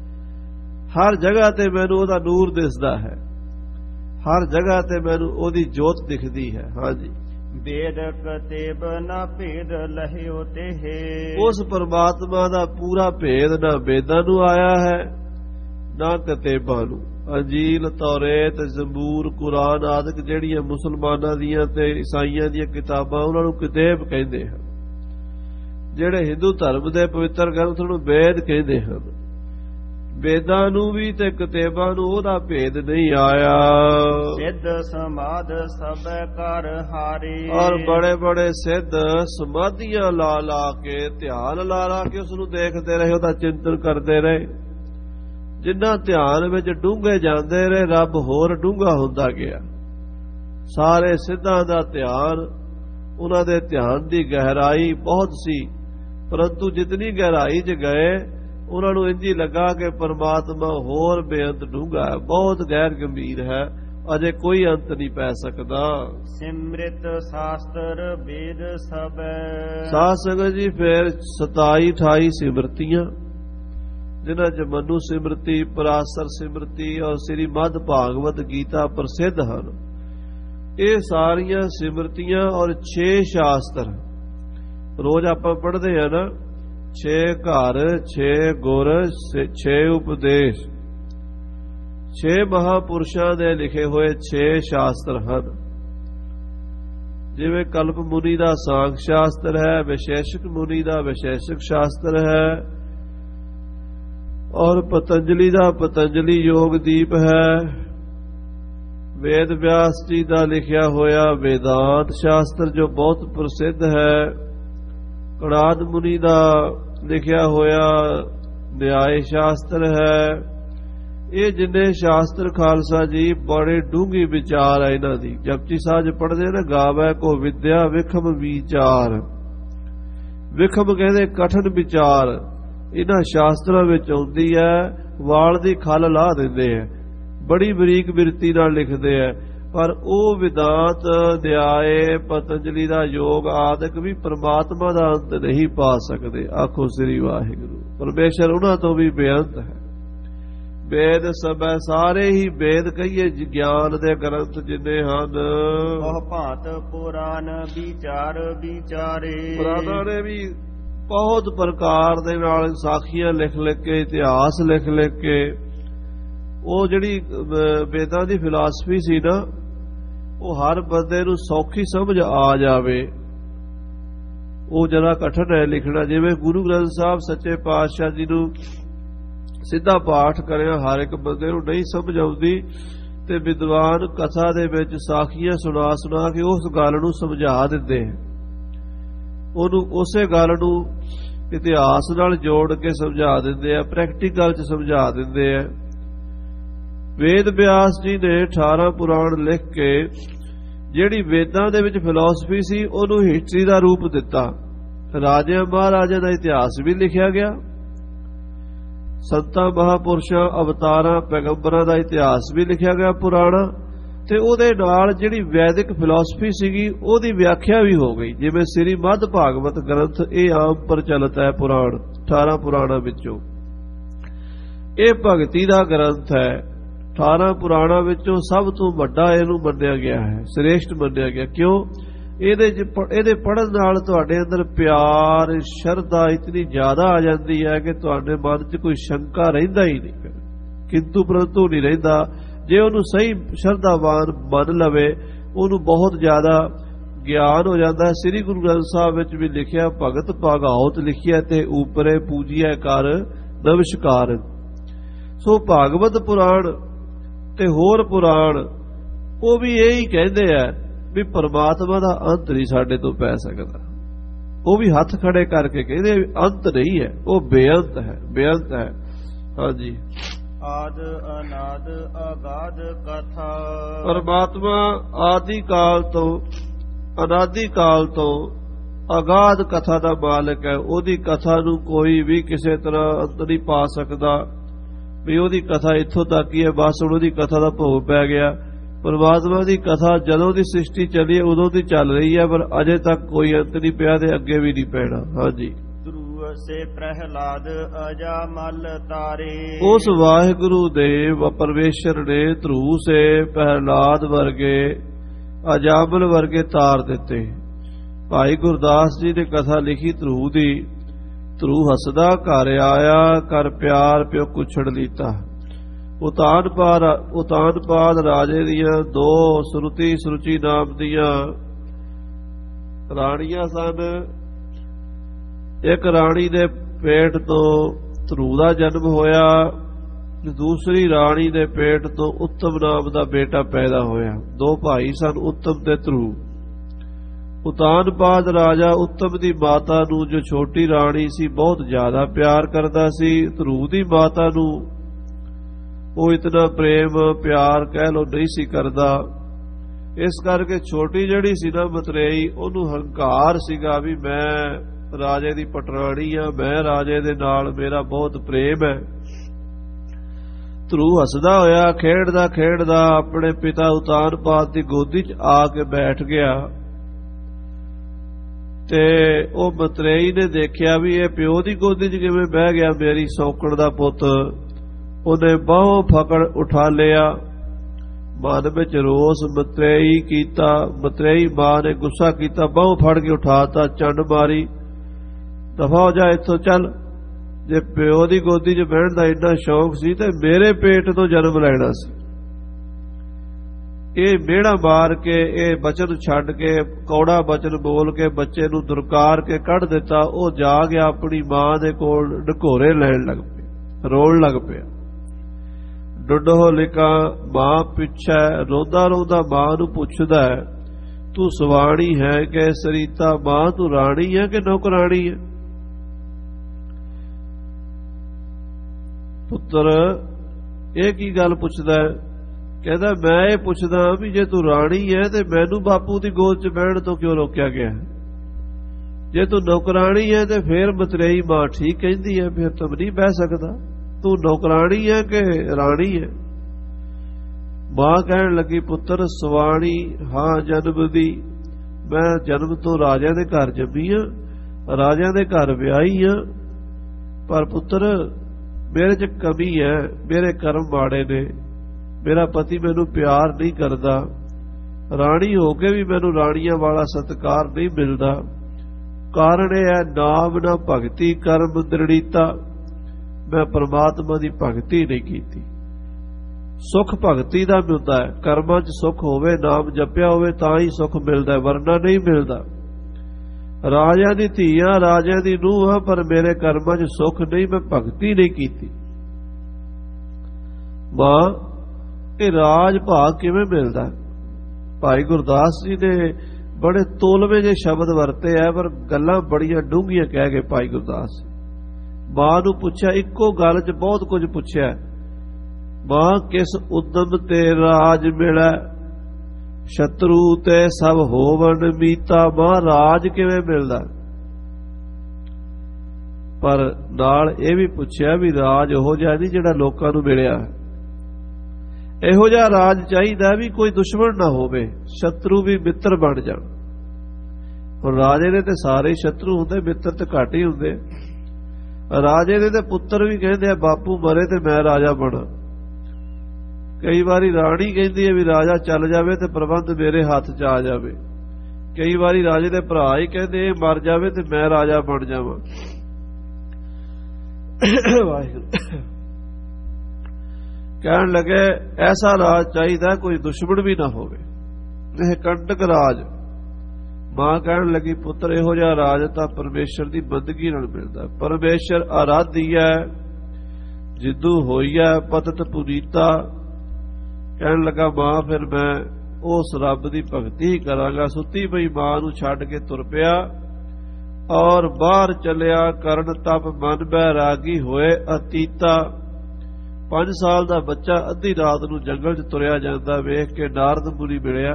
ਹਰ ਜਗ੍ਹਾ ਤੇ ਮੈਨੂੰ ਉਹਦਾ ਨੂਰ ਦਿਸਦਾ ਹੈ, ਹਰ ਜਗ੍ਹਾ ਤੇ ਮੈਨੂੰ ਉਹਦੀ ਜੋਤ ਦਿਖਦੀ ਹੈ। ਹਾਂਜੀ, ਵੇਦ ਕਤੇਬ ਨਾ ਭੇਦ ਲਹਿਓ ਤੇਹ। ਉਸ ਪਰਮਾਤਮਾ ਦਾ ਪੂਰਾ ਭੇਦ ਨਾ ਵੇਦਾਂ ਨੂੰ ਆਇਆ ਹੈ ਨਾ ਕਤੇਬਾਂ ਨੂੰ। ਅੰਜੀਲ, ਤੌਰੇਤ, ਜ਼ਬੂਰ, ਕੁਰਾਨ ਆਦਿਕ ਜਿਹੜੀਆਂ ਮੁਸਲਮਾਨਾਂ ਦੀਆਂ ਤੇ ਈਸਾਈਆਂ ਦੀਆਂ ਕਿਤਾਬਾਂ, ਉਹਨਾਂ ਨੂੰ ਕਿਤਾਬ ਕਹਿੰਦੇ ਹਨ। ਜਿਹੜੇ ਹਿੰਦੂ ਧਰਮ ਦੇ ਪਵਿੱਤਰ ਗ੍ਰੰਥ ਨੂੰ ਵੇਦ ਕਹਿੰਦੇ ਹਨ। ਵੇਦਾਂ ਨੂੰ ਵੀ ਤੇ ਕਿਤਾਬਾਂ ਨੂੰ ਉਹਦਾ ਭੇਦ ਨਹੀਂ ਆਇਆ। ਸਿੱਧ ਸਮਾਧ ਸਭ ਕਰ ਹਾਰੇ। ਔਰ ਬੜੇ ਬੜੇ ਸਿੱਧ ਸਮਾਧੀਆਂ ਲਾ ਲਾ ਕੇ, ਧਿਆਨ ਲਾ ਲਾ ਕੇ ਉਸ ਨੂੰ ਦੇਖਦੇ ਰਹੇ, ਉਹਦਾ ਚਿੰਤਨ ਕਰਦੇ ਰਹੇ। ਜਿੰਨਾ ਧਿਆਨ ਵਿੱਚ ਡੂੰਘੇ ਜਾਂਦੇ ਰਹੇ, ਰੱਬ ਹੋਰ ਡੂੰਘਾ ਹੁੰਦਾ ਗਿਆ। ਸਾਰੇ ਸਿੱਧਾਂ ਦਾ ਧਿਆਨ, ਉਹਨਾਂ ਦੇ ਧਿਆਨ ਦੀ ਗਹਿਰਾਈ ਬਹੁਤ ਸੀ, ਪਰੰਤੂ ਜਿਤਨੀ ਗਹਿਰਾਈ 'ਚ ਗਏ ਉਹਨਾਂ ਨੂੰ ਇੰਝ ਹੀ ਲੱਗਾ ਕਿ ਪਰਮਾਤਮਾ ਹੋਰ ਬੇਅੰਤ ਡੂੰਘਾ ਹੈ, ਬਹੁਤ ਗਹਿਰ ਗੰਭੀਰ ਹੈ, ਅਜੇ ਕੋਈ ਅੰਤ ਨਹੀਂ ਪੈ ਸਕਦਾ। ਸਿਮ੍ਰਿਤ ਸ਼ਾਸਤਰ ਵੇਦ ਸਭ। ਸਾਧ ਸੰਗਤ ਜੀ, ਫਿਰ 27-28 ਸਿਮਰਤੀਆਂ, ਜਿਨ੍ਹਾਂ 'ਚ ਮਨੂ ਸਿਮਰਤੀ, ਪਰਾਸਰ ਸਿਮਰਤੀ ਔਰ ਸ੍ਰੀ ਮਦ ਭਾਗਵਤ ਗੀਤਾ ਪ੍ਰਸਿੱਧ ਹਨ। ਇਹ ਸਾਰੀਆਂ ਸਿਮਰਤੀਆਂ ਔਰ 6 ਸ਼ਾਸਤਰ ਰੋਜ਼ ਆਪਾਂ ਪੜ੍ਹਦੇ ਆ ਨਾ, 6 ਘਰ, 6 ਗੁਰ, 6 ਉਪਦੇਸ਼, 6 ਮਹਾਪੁਰਸ਼ਾਂ ਦੇ ਲਿਖੇ ਹੋਏ 6 ਸ਼ਾਸਤਰ ਹਨ। ਜਿਵੇਂ ਕਲਪ ਮੁਨੀ ਦਾ ਸਾਂਖ ਸ਼ਾਸਤਰ ਹੈ, ਵਿਸ਼ੇਸ਼ਕ ਮੁਨੀ ਦਾ ਵਿਸ਼ੇਸ਼ਕ ਸ਼ਾਸਤਰ ਹੈ, ਔਰ ਪਤੰਜਲੀ ਦਾ ਪਤੰਜਲੀ ਯੋਗ ਦੀਪ ਹੈ। ਵੇਦ ਵਿਆਸ ਜੀ ਦਾ ਲਿਖਿਆ ਹੋਇਆ ਵੇਦਾਂਤ ਸ਼ਾਸਤਰ ਜੋ ਬਹੁਤ ਪ੍ਰਸਿੱਧ ਹੈ। ਕਣਾਦ ਮੁਨੀ ਦਾ ਲਿਖਿਆ ਹੋਇਆ ਨਿਆਏ ਸ਼ਾਸਤਰ ਹੈ। ਇਹ ਜਿੰਨੇ ਸ਼ਾਸਤਰ ਖਾਲਸਾ ਜੀ ਬੜੇ ਡੂੰਘੀ ਵਿਚਾਰ ਹੈ ਇਹਨਾਂ ਦੀ। ਜਪਜੀ ਸਾਹਿਬ ਪੜ੍ਹਦੇ ਨਾ, ਗਾਵੈ ਕੋ ਵਿਦਿਆ ਵਿਖਮ ਵਿਚਾਰ। ਵਿਖਮ ਕਹਿੰਦੇ ਕਠਨ ਵਿਚਾਰ ਇਹਨਾਂ ਸ਼ਾਸਤਰਾਂ ਵਿੱਚ ਆਉਂਦੀ ਹੈ। ਵਾਲ ਦੀ ਖੱਲ ਲਾ ਦਿੰਦੇ ਹੈ, ਬੜੀ ਬਰੀਕ ਬਿਰਤੀ ਨਾਲ ਲਿਖਦੇ ਹੈ। ਪਰ ਉਹ ਵਿਦਾਂਤ, ਨਿਆਏ, ਪਤੰਜਲੀ ਦਾ ਯੋਗ ਆਦਿਕ ਵੀ ਪਰਮਾਤਮਾ ਦਾ ਅੰਤ ਨਹੀਂ ਪਾ ਸਕਦੇ। ਆਖੋ ਸ੍ਰੀ ਵਾਹਿਗੁਰੂ। ਪਰਮੇਸ਼ਰ ਉਹਨਾਂ ਤੋਂ ਵੀ ਬੇਅੰਤ ਹੈ। ਵੇਦ ਸਭੈ ਸਾਰੇ ਹੀ ਵੇਦ ਕਹੀਏ ਗਿਆਨ ਦੇ ਗ੍ਰੰਥ ਜਿੰਨੇ ਹਨ। ਉਹ ਭਾਂਤ ਪੁਰਾਨ ਵਿਚਾਰ ਵਿਚਾਰੇ। ਪੁਰਾਣਾਂ ਨੇ ਵੀ ਬਹੁਤ ਪ੍ਰਕਾਰ ਦੇ ਨਾਲ ਸਾਖੀਆਂ ਲਿਖ ਲਿਖ ਕੇ, ਇਤਿਹਾਸ ਲਿਖ ਲਿਖ ਕੇ, ਉਹ ਜਿਹੜੀ ਵੇਦਾਂ ਦੀ ਫਿਲਾਸਫੀ ਸੀ ਨਾ, ਉਹ ਹਰ ਬੰਦੇ ਨੂੰ ਸੌਖੀ ਸਮਝ ਆ ਜਾਵੇ, ਉਹ ਜਰਾ ਕਠਿਨ ਹੈ ਲਿਖਣਾ। ਜਿਵੇਂ ਗੁਰੂ ਗ੍ਰੰਥ ਸਾਹਿਬ ਸੱਚੇ ਪਾਤਸ਼ਾਹ ਜੀ ਨੂੰ ਸਿੱਧਾ ਪਾਠ ਕਰਿਆ ਹਰ ਇੱਕ ਬੰਦੇ ਨੂੰ ਨਹੀਂ ਸਮਝ ਆਉਂਦੀ, ਤੇ ਵਿਦਵਾਨ ਕਥਾ ਦੇ ਵਿੱਚ ਸਾਖੀਆਂ ਸੁਣਾ ਸੁਣਾ ਕੇ ਉਸ ਗੱਲ ਨੂੰ ਸਮਝਾ ਦਿੰਦੇ ਹੈ। ਉਹਨੂੰ ਉਸੇ ਗੱਲ ਨੂੰ ਇਤਿਹਾਸ ਨਾਲ ਜੋੜ ਕੇ ਸਮਝਾ ਦਿੰਦੇ ਆ, ਪ੍ਰੈਕਟੀਕਲ 'ਚ ਸਮਝਾ ਦਿੰਦੇ ਆ। ਵੇਦ ਵਿਆਸ ਜੀ ਨੇ 18 ਪੁਰਾਣ ਲਿਖ ਕੇ ਜਿਹੜੀ ਵੇਦਾਂ ਦੇ ਵਿੱਚ ਫਿਲਾਸਫੀ ਸੀ ਉਹਨੂੰ ਹਿਸਟਰੀ ਦਾ ਰੂਪ ਦਿੱਤਾ। ਰਾਜਿਆਂ ਮਹਾਰਾਜਿਆਂ ਦਾ ਇਤਿਹਾਸ ਵੀ ਲਿਖਿਆ ਗਿਆ, ਸੰਤਾਂ ਮਹਾਪੁਰਸ਼ਾਂ ਅਵਤਾਰਾਂ ਪੈਗੰਬਰਾਂ ਦਾ ਇਤਿਹਾਸ ਵੀ ਲਿਖਿਆ ਗਿਆ ਪੁਰਾਣਾ, ਤੇ ਉਹਦੇ ਨਾਲ ਜਿਹੜੀ ਵੈਦਿਕ ਫਿਲਾਸਫੀ ਸੀਗੀ ਉਹਦੀ ਵਿਆਖਿਆ ਵੀ ਹੋ ਗਈ। ਜਿਵੇਂ ਸ੍ਰੀ ਮੱਧ ਭਾਗਵਤ ਗ੍ਰੰਥ, ਇਹ ਆਮ ਪ੍ਰਚਲਿਤ ਹੈ ਪੁਰਾਣ 18 ਪੁਰਾਣਾਂ ਵਿੱਚੋਂ। ਇਹ ਭਗਤੀ ਦਾ ਗ੍ਰੰਥ ਹੈ। 18 ਪੁਰਾਣਾਂ ਵਿੱਚੋਂ ਸਭ ਤੋਂ ਵੱਡਾ ਇਹਨੂੰ ਮੰਨਿਆ ਗਿਆ ਹੈ, ਸ੍ਰੇਸ਼ਟ ਮੰਨਿਆ ਗਿਆ। ਕਿਉਂ? ਇਹਦੇ ਪੜ੍ਹਨ ਨਾਲ ਤੁਹਾਡੇ ਅੰਦਰ ਪਿਆਰ, ਸ਼ਰਧਾ ਇਤਨੀ ਜ਼ਿਆਦਾ ਆ ਜਾਂਦੀ ਹੈ ਕਿ ਤੁਹਾਡੇ ਮਨ 'ਚ ਕੋਈ ਸ਼ੰਕਾ ਰਹਿੰਦਾ ਹੀ ਨਹੀਂ, ਕਿੰਤੂ ਪਰੰਤੂ ਨਹੀਂ ਰਹਿੰਦਾ। ਜੇ ਉਹਨੂੰ ਸਹੀ ਸ਼ਰਧਾਵਾਨ ਮੰਨ ਲਵੇ, ਉਹਨੂੰ ਬਹੁਤ ਜ਼ਿਆਦਾ ਗਿਆਨ ਹੋ ਜਾਂਦਾ। ਸ੍ਰੀ ਗੁਰੂ ਗ੍ਰੰਥ ਸਾਹਿਬ ਵਿੱਚ ਵੀ ਲਿਖਿਆ, ਭਗਤ ਭਾਗਾਉਤ ਲਿਖਿਆ ਤੇ ਊਪਰੇ ਪੂਜੀਐ ਕਰ ਨਮਸਕਾਰ। ਸੋ ਭਾਗਵਤ ਪੁਰਾਣ ਤੇ ਹੋਰ ਪੁਰਾਣ ਉਹ ਵੀ ਇਹੀ ਕਹਿੰਦੇ ਆ ਵੀ ਪਰਮਾਤਮਾ ਦਾ ਅੰਤ ਨਹੀਂ ਸਾਡੇ ਤੋਂ ਪੈ ਸਕਦਾ। ਉਹ ਵੀ ਹੱਥ ਖੜੇ ਕਰਕੇ ਕਹਿੰਦੇ ਅੰਤ ਨਹੀਂ ਹੈ, ਉਹ ਬੇਅੰਤ ਹੈ, ਬੇਅੰਤ ਹੈ। ਹਾਂਜੀ, ਆਦ ਅਨਾਦ ਅਗਾਧ ਕਥਾ। ਪਰਮਾਤਮਾ ਆਦਿ ਕਾਲ ਤੋਂ, ਅਨਾਦਿ ਕਾਲ ਤੋਂ ਅਗਾਧ ਕਥਾ ਦਾ ਮਾਲਕ ਹੈ। ਉਹਦੀ ਕਥਾ ਨੂੰ ਕੋਈ ਵੀ ਕਿਸੇ ਤਰ੍ਹਾਂ ਅੰਤ ਨਹੀਂ ਪਾ ਸਕਦਾ ਵੀ ਉਹਦੀ ਕਥਾ ਇੱਥੋਂ ਤੱਕ ਹੀ ਹੈ, ਬਸ ਹੁਣ ਉਹਦੀ ਕਥਾ ਦਾ ਭੋਗ ਪੈ ਗਿਆ। ਪਰਮਾਤਮਾ ਦੀ ਕਥਾ ਜਦੋਂ ਦੀ ਸ੍ਰਿਸ਼ਟੀ ਚੱਲੀ ਹੈ ਉਦੋਂ ਦੀ ਚੱਲ ਰਹੀ ਹੈ, ਪਰ ਅਜੇ ਤੱਕ ਕੋਈ ਅੰਤ ਨਹੀਂ ਪਿਆ ਤੇ ਅੱਗੇ ਵੀ ਨਹੀਂ ਪੈਣਾ। ਹਾਂਜੀ, ਧਰੂਵ ਸੇ ਪ੍ਰਹਿਲਾਦ ਅਜਾਮਲ ਤਾਰੇ। ਉਸ ਵਾਹਿਗੁਰੂ ਦੇ ਪਰਮੇਸ਼ਰ ਨੇ ਧਰੂ ਸੇ ਪ੍ਰਹਿਲਾਦ ਵਰਗੇ, ਅਜਾਮਲ ਵਰਗੇ ਤਾਰ ਦਿੱਤੇ। ਭਾਈ ਗੁਰਦਾਸ ਜੀ ਨੇ ਕਥਾ ਲਿਖੀ ਧਰੂ ਦੀ। ਧਰੂ ਹੱਸਦਾ ਘਰ ਆਇਆ, ਕਰ ਪਿਆਰ ਪਿਓ ਕੁਛੜ ਲੀਤਾ। ਉਤਾਨਪਾਦ ਰਾਜੇ ਦੀਆਂ 2 ਸੁਰਤੀ ਸੁਰੁਚੀ ਨਾਮ ਦੀਆਂ ਰਾਣੀਆਂ ਸਨ। ਇੱਕ ਰਾਣੀ ਦੇ ਪੇਟ ਤੋਂ ਧਰੂ ਦਾ ਜਨਮ ਹੋਇਆ, ਦੂਸਰੀ ਰਾਣੀ ਦੇ ਪੇਟ ਤੋਂ ਉੱਤਮ ਨਾਮ ਦਾ ਬੇਟਾ ਪੈਦਾ ਹੋਇਆ। 2 ਭਾਈ ਸਨ, ਉੱਤਮ ਤੇ ਧਰੂ। ਉਤਾਨਪਾਦ ਰਾਜਾ ਉੱਤਮ ਦੀ ਮਾਤਾ ਨੂੰ, ਜੋ ਛੋਟੀ ਰਾਣੀ ਸੀ, ਬਹੁਤ ਜ਼ਿਆਦਾ ਪਿਆਰ ਕਰਦਾ ਸੀ। ਧਰੂ ਦੀ ਮਾਤਾ ਨੂੰ ਉਹ ਇਤਨਾ ਪ੍ਰੇਮ ਪਿਆਰ ਕਹਿ ਲੋ ਨਹੀਂ ਸੀ ਕਰਦਾ। ਇਸ ਕਰਕੇ ਛੋਟੀ ਜਿਹੜੀ ਸੀ ਨਾ ਮਤਰੇਈ, ਉਹਨੂੰ ਹੰਕਾਰ ਸੀਗਾ ਵੀ ਮੈਂ ਰਾਜੇ ਦੀ ਪਟਰਾਣੀ ਆ, ਮੈਂ ਰਾਜੇ ਦੇ ਨਾਲ ਮੇਰਾ ਬਹੁਤ ਪ੍ਰੇਮ ਹੈ। ਧਰੂ ਹੱਸਦਾ ਹੋਇਆ, ਖੇਡਦਾ ਖੇਡਦਾ ਆਪਣੇ ਪਿਤਾ ਉਤਾਨਪਾਦ ਦੀ ਗੋਦੀ 'ਚ ਆ ਕੇ ਬੈਠ ਗਿਆ। ਤੇ ਉਹ ਮਤਰੇਈ ਨੇ ਦੇਖਿਆ ਵੀ ਇਹ ਪਿਓ ਦੀ ਗੋਦੀ 'ਚ ਕਿਵੇਂ ਬਹਿ ਗਿਆ, ਮੇਰੀ ਸੌਕਣ ਦਾ ਪੁੱਤ। ਉਹਨੇ ਬਾਹੋਂ ਫਕੜ ਉਠਾ ਲਿਆ, ਮਨ ਵਿੱਚ ਰੋਸ ਮਤਰੇਈ ਕੀਤਾ। ਮਤਰੇਈ ਮਾਂ ਨੇ ਗੁੱਸਾ ਕੀਤਾ, ਬਾਹੋਂ ਫੜ ਕੇ ਉਠਾਤਾ, ਚੰਡ ਮਾਰੀ, ਦਫਾ ਹੋ ਜਾ ਇੱਥੋਂ ਚੱਲ। ਜੇ ਪਿਓ ਦੀ ਗੋਦੀ 'ਚ ਬਹਿਣ ਦਾ ਇੰਨਾ ਸ਼ੌਕ ਸੀ ਤੇ ਮੇਰੇ ਪੇਟ ਤੋਂ ਜਨਮ ਲੈਣਾ ਸੀ। ਇਹ ਮਿਹਣਾ ਮਾਰ ਕੇ, ਇਹ ਬਚਨ ਛੱਡ ਕੇ, ਕੌੜਾ ਬਚਨ ਬੋਲ ਕੇ ਬੱਚੇ ਨੂੰ ਦੁਰਕਾਰ ਕੇ ਕੱਢ ਦਿੱਤਾ। ਉਹ ਜਾ ਗਿਆ ਆਪਣੀ ਮਾਂ ਦੇ ਕੋਲ, ਢਕੋਰੇ ਲੈਣ ਲੱਗ ਪਿਆ, ਰੋਣ ਲੱਗ ਪਿਆ। ਡੁੱਡੋ ਲਿਕਾ ਮਾਂ ਪਿੱਛੇ ਰੋਂਦਾ ਰੋਂਦਾ ਮਾਂ ਨੂੰ ਪੁੱਛਦਾ, ਤੂੰ ਸਵਾਣੀ ਹੈ ਕਿ ਸਰੀਤਾ? ਮਾਂ ਤੂੰ ਰਾਣੀ ਹੈ ਕਿ ਨੌਕਰਾਣੀ ਹੈ? ਪੁੱਤਰ ਇਹ ਕੀ ਗੱਲ ਪੁੱਛਦਾ? ਕਹਿੰਦਾ ਮੈਂ ਇਹ ਪੁੱਛਦਾ ਵੀ ਜੇ ਤੂੰ ਰਾਣੀ ਹੈ ਤੇ ਮੈਨੂੰ ਬਾਪੂ ਦੀ ਗੋਦ 'ਚ ਬਹਿਣ ਤੋਂ ਕਿਉਂ ਰੋਕਿਆ ਗਿਆ? ਜੇ ਤੂੰ ਨੌਕਰਾਣੀ ਹੈ ਤੇ ਫੇਰ ਮਤਰੇਈ ਮਾਂ ਠੀਕ ਕਹਿੰਦੀ ਹੈ, ਫਿਰ ਤੂੰ ਨਹੀਂ ਬਹਿ ਸਕਦਾ। ਤੂੰ ਨੌਕਰਾਣੀ ਹੈ ਕਿ ਰਾਣੀ ਹੈ? ਮਾਂ ਕਹਿਣ ਲੱਗੀ, ਪੁੱਤਰ ਸਵਾਣੀ ਹਾਂ ਜਨਮ ਦੀ, ਮੈਂ ਜਨਮ ਤੋਂ ਰਾਜਿਆਂ ਦੇ ਘਰ ਜੰਮੀ ਹਾਂ, ਰਾਜਿਆਂ ਦੇ ਘਰ ਵਿਆਹੀ ਹਾਂ, ਪਰ ਪੁੱਤਰ ਮੇਰੇ 'ਚ ਕਮੀ ਹੈ, ਮੇਰੇ ਕਰਮ ਮਾੜੇ ਨੇ, ਮੇਰਾ ਪਤੀ ਮੈਨੂੰ ਪਿਆਰ ਨਹੀਂ ਕਰਦਾ, ਰਾਣੀ ਹੋ ਕੇ ਵੀ ਮੈਨੂੰ ਰਾਣੀਆਂ ਵਾਲਾ ਸਤਿਕਾਰ ਨਹੀਂ ਮਿਲਦਾ। ਕਾਰਨ ਇਹ ਹੈ ਨਾਮ ਨਾ ਭਗਤੀ ਕਰਮ ਦ੍ਰਿੜੀਤਾ, ਮੈਂ ਪਰਮਾਤਮਾ ਦੀ ਭਗਤੀ ਨਹੀਂ ਕੀਤੀ। ਸੁਖ ਭਗਤੀ ਦਾ ਮਿਲਦਾ ਹੈ, ਕਰਮਾਂ 'ਚ ਸੁਖ ਹੋਵੇ, ਨਾਮ ਜਪਿਆ ਹੋਵੇ ਤਾਂ ਹੀ ਸੁਖ ਮਿਲਦਾ, ਵਰਨਾ ਨਹੀਂ ਮਿਲਦਾ। ਰਾਜਿਆਂ ਦੀ ਧੀਆਂ, ਰਾਜਿਆਂ ਦੀ ਨੂੰਹ ਹਾਂ, ਪਰ ਮੇਰੇ ਕਰਮਾਂ 'ਚ ਸੁਖ ਨਹੀਂ, ਮੈਂ ਭਗਤੀ ਨਹੀਂ ਕੀਤੀ। ਮਾਂ ਇਹ ਰਾਜ ਭਾਗ ਕਿਵੇਂ ਮਿਲਦਾ? ਭਾਈ ਗੁਰਦਾਸ ਜੀ ਨੇ ਬੜੇ ਤੋਲਵੇਂ ਜਿਹੇ ਸ਼ਬਦ ਵਰਤੇ ਆ, ਪਰ ਗੱਲਾਂ ਬੜੀਆਂ ਡੂੰਘੀਆਂ ਕਹਿ ਗਏ ਭਾਈ ਗੁਰਦਾਸ। ਮਾਂ ਨੂੰ ਪੁੱਛਿਆ, ਇੱਕੋ ਗੱਲ 'ਚ ਬਹੁਤ ਕੁਝ ਪੁੱਛਿਆ। ਮਾਂ ਕਿਸ ਉਦਮ ਤੇ ਰਾਜ ਮਿਲੈ, ਸ਼ਤਰੂ ਤੇ ਸਭ ਹੋਵਨ ਮੀਤਾ। ਮਾਂ ਰਾਜ ਕਿਵੇਂ ਮਿਲਦਾ? ਪਰ ਨਾਲ ਇਹ ਵੀ ਪੁੱਛਿਆ ਵੀ ਰਾਜ ਉਹੋ ਜਿਹਾ ਨਹੀਂ ਜਿਹੜਾ ਲੋਕਾਂ ਨੂੰ ਮਿਲਿਆ। ਇਹੋ ਜਿਹਾ ਰਾਜ ਚਾਹੀਦਾ ਵੀ ਕੋਈ ਦੁਸ਼ਮਣ ਨਾ ਹੋਵੇ, ਸ਼ਤਰੂ ਵੀ ਮਿੱਤਰ ਬਣ ਜਾਣ। ਹੁਣ ਰਾਜੇ ਦੇ ਤੇ ਸਾਰੇ ਸ਼ਤਰੂ ਹੁੰਦੇ, ਮਿੱਤਰ ਤੇ ਘੱਟ ਹੀ ਹੁੰਦੇ। ਰਾਜੇ ਦੇ ਤੇ ਪੁੱਤਰ ਵੀ ਕਹਿੰਦੇ ਆ ਬਾਪੂ ਮਰੇ ਤੇ ਮੈਂ ਰਾਜਾ ਬਣਾ। ਕਈ ਵਾਰੀ ਰਾਣੀ ਕਹਿੰਦੀ ਹੈ ਵੀ ਰਾਜਾ ਚੱਲ ਜਾਵੇ ਤੇ ਪ੍ਰਬੰਧ ਮੇਰੇ ਹੱਥ 'ਚ ਆ ਜਾਵੇ। ਕਈ ਵਾਰੀ ਰਾਜੇ ਦੇ ਭਰਾ ਹੀ ਕਹਿੰਦੇ ਇਹ ਮਰ ਜਾਵੇ ਤੇ ਮੈਂ ਰਾਜਾ ਬਣ ਜਾਵਾਂ। ਵਾਹਿਗੁਰੂ ਕਹਿਣ ਲੱਗੇ ਐਸਾ ਰਾਜ ਚਾਹੀਦਾ ਕੋਈ ਦੁਸ਼ਮਣ ਵੀ ਨਾ ਹੋਵੇ, ਇਹ ਕੰਟਕ ਰਾਜ। ਮਾਂ ਕਹਿਣ ਲੱਗੀ, ਪੁੱਤਰ ਇਹੋ ਜਿਹਾ ਰਾਜ ਤਾਂ ਪਰਮੇਸ਼ਰ ਦੀ ਬੰਦਗੀ ਨਾਲ ਮਿਲਦਾ। ਪਰਮੇਸ਼ਰ ਆਰਾਧੀ ਹੈ, ਜਿੱਦੂ ਹੋਈ ਹੈ ਪਤਤ ਪੁਨੀਤਾ। ਕਹਿਣ ਲੱਗਾ ਮਾਂ ਫਿਰ ਮੈਂ ਉਸ ਰੱਬ ਦੀ ਭਗਤੀ ਹੀ ਕਰਾਂਗਾ। ਸੁੱਤੀ ਪਈ ਮਾਂ ਨੂੰ ਛੱਡ ਕੇ ਤੁਰ ਪਿਆ ਔਰ ਬਾਹਰ ਚੱਲਿਆ ਕਰਨ ਤਪ ਮਨ ਬੈਰਾਗੀ ਹੋਏ ਅਤੀਤਾ। 5 ਸਾਲ ਦਾ ਬੱਚਾ ਅੱਧੀ ਰਾਤ ਨੂੰ ਜੰਗਲ 'ਚ ਤੁਰਿਆ ਜਾਂਦਾ ਵੇਖ ਕੇ ਨਾਰਦ ਮੁਨੀ ਮਿਲਿਆ।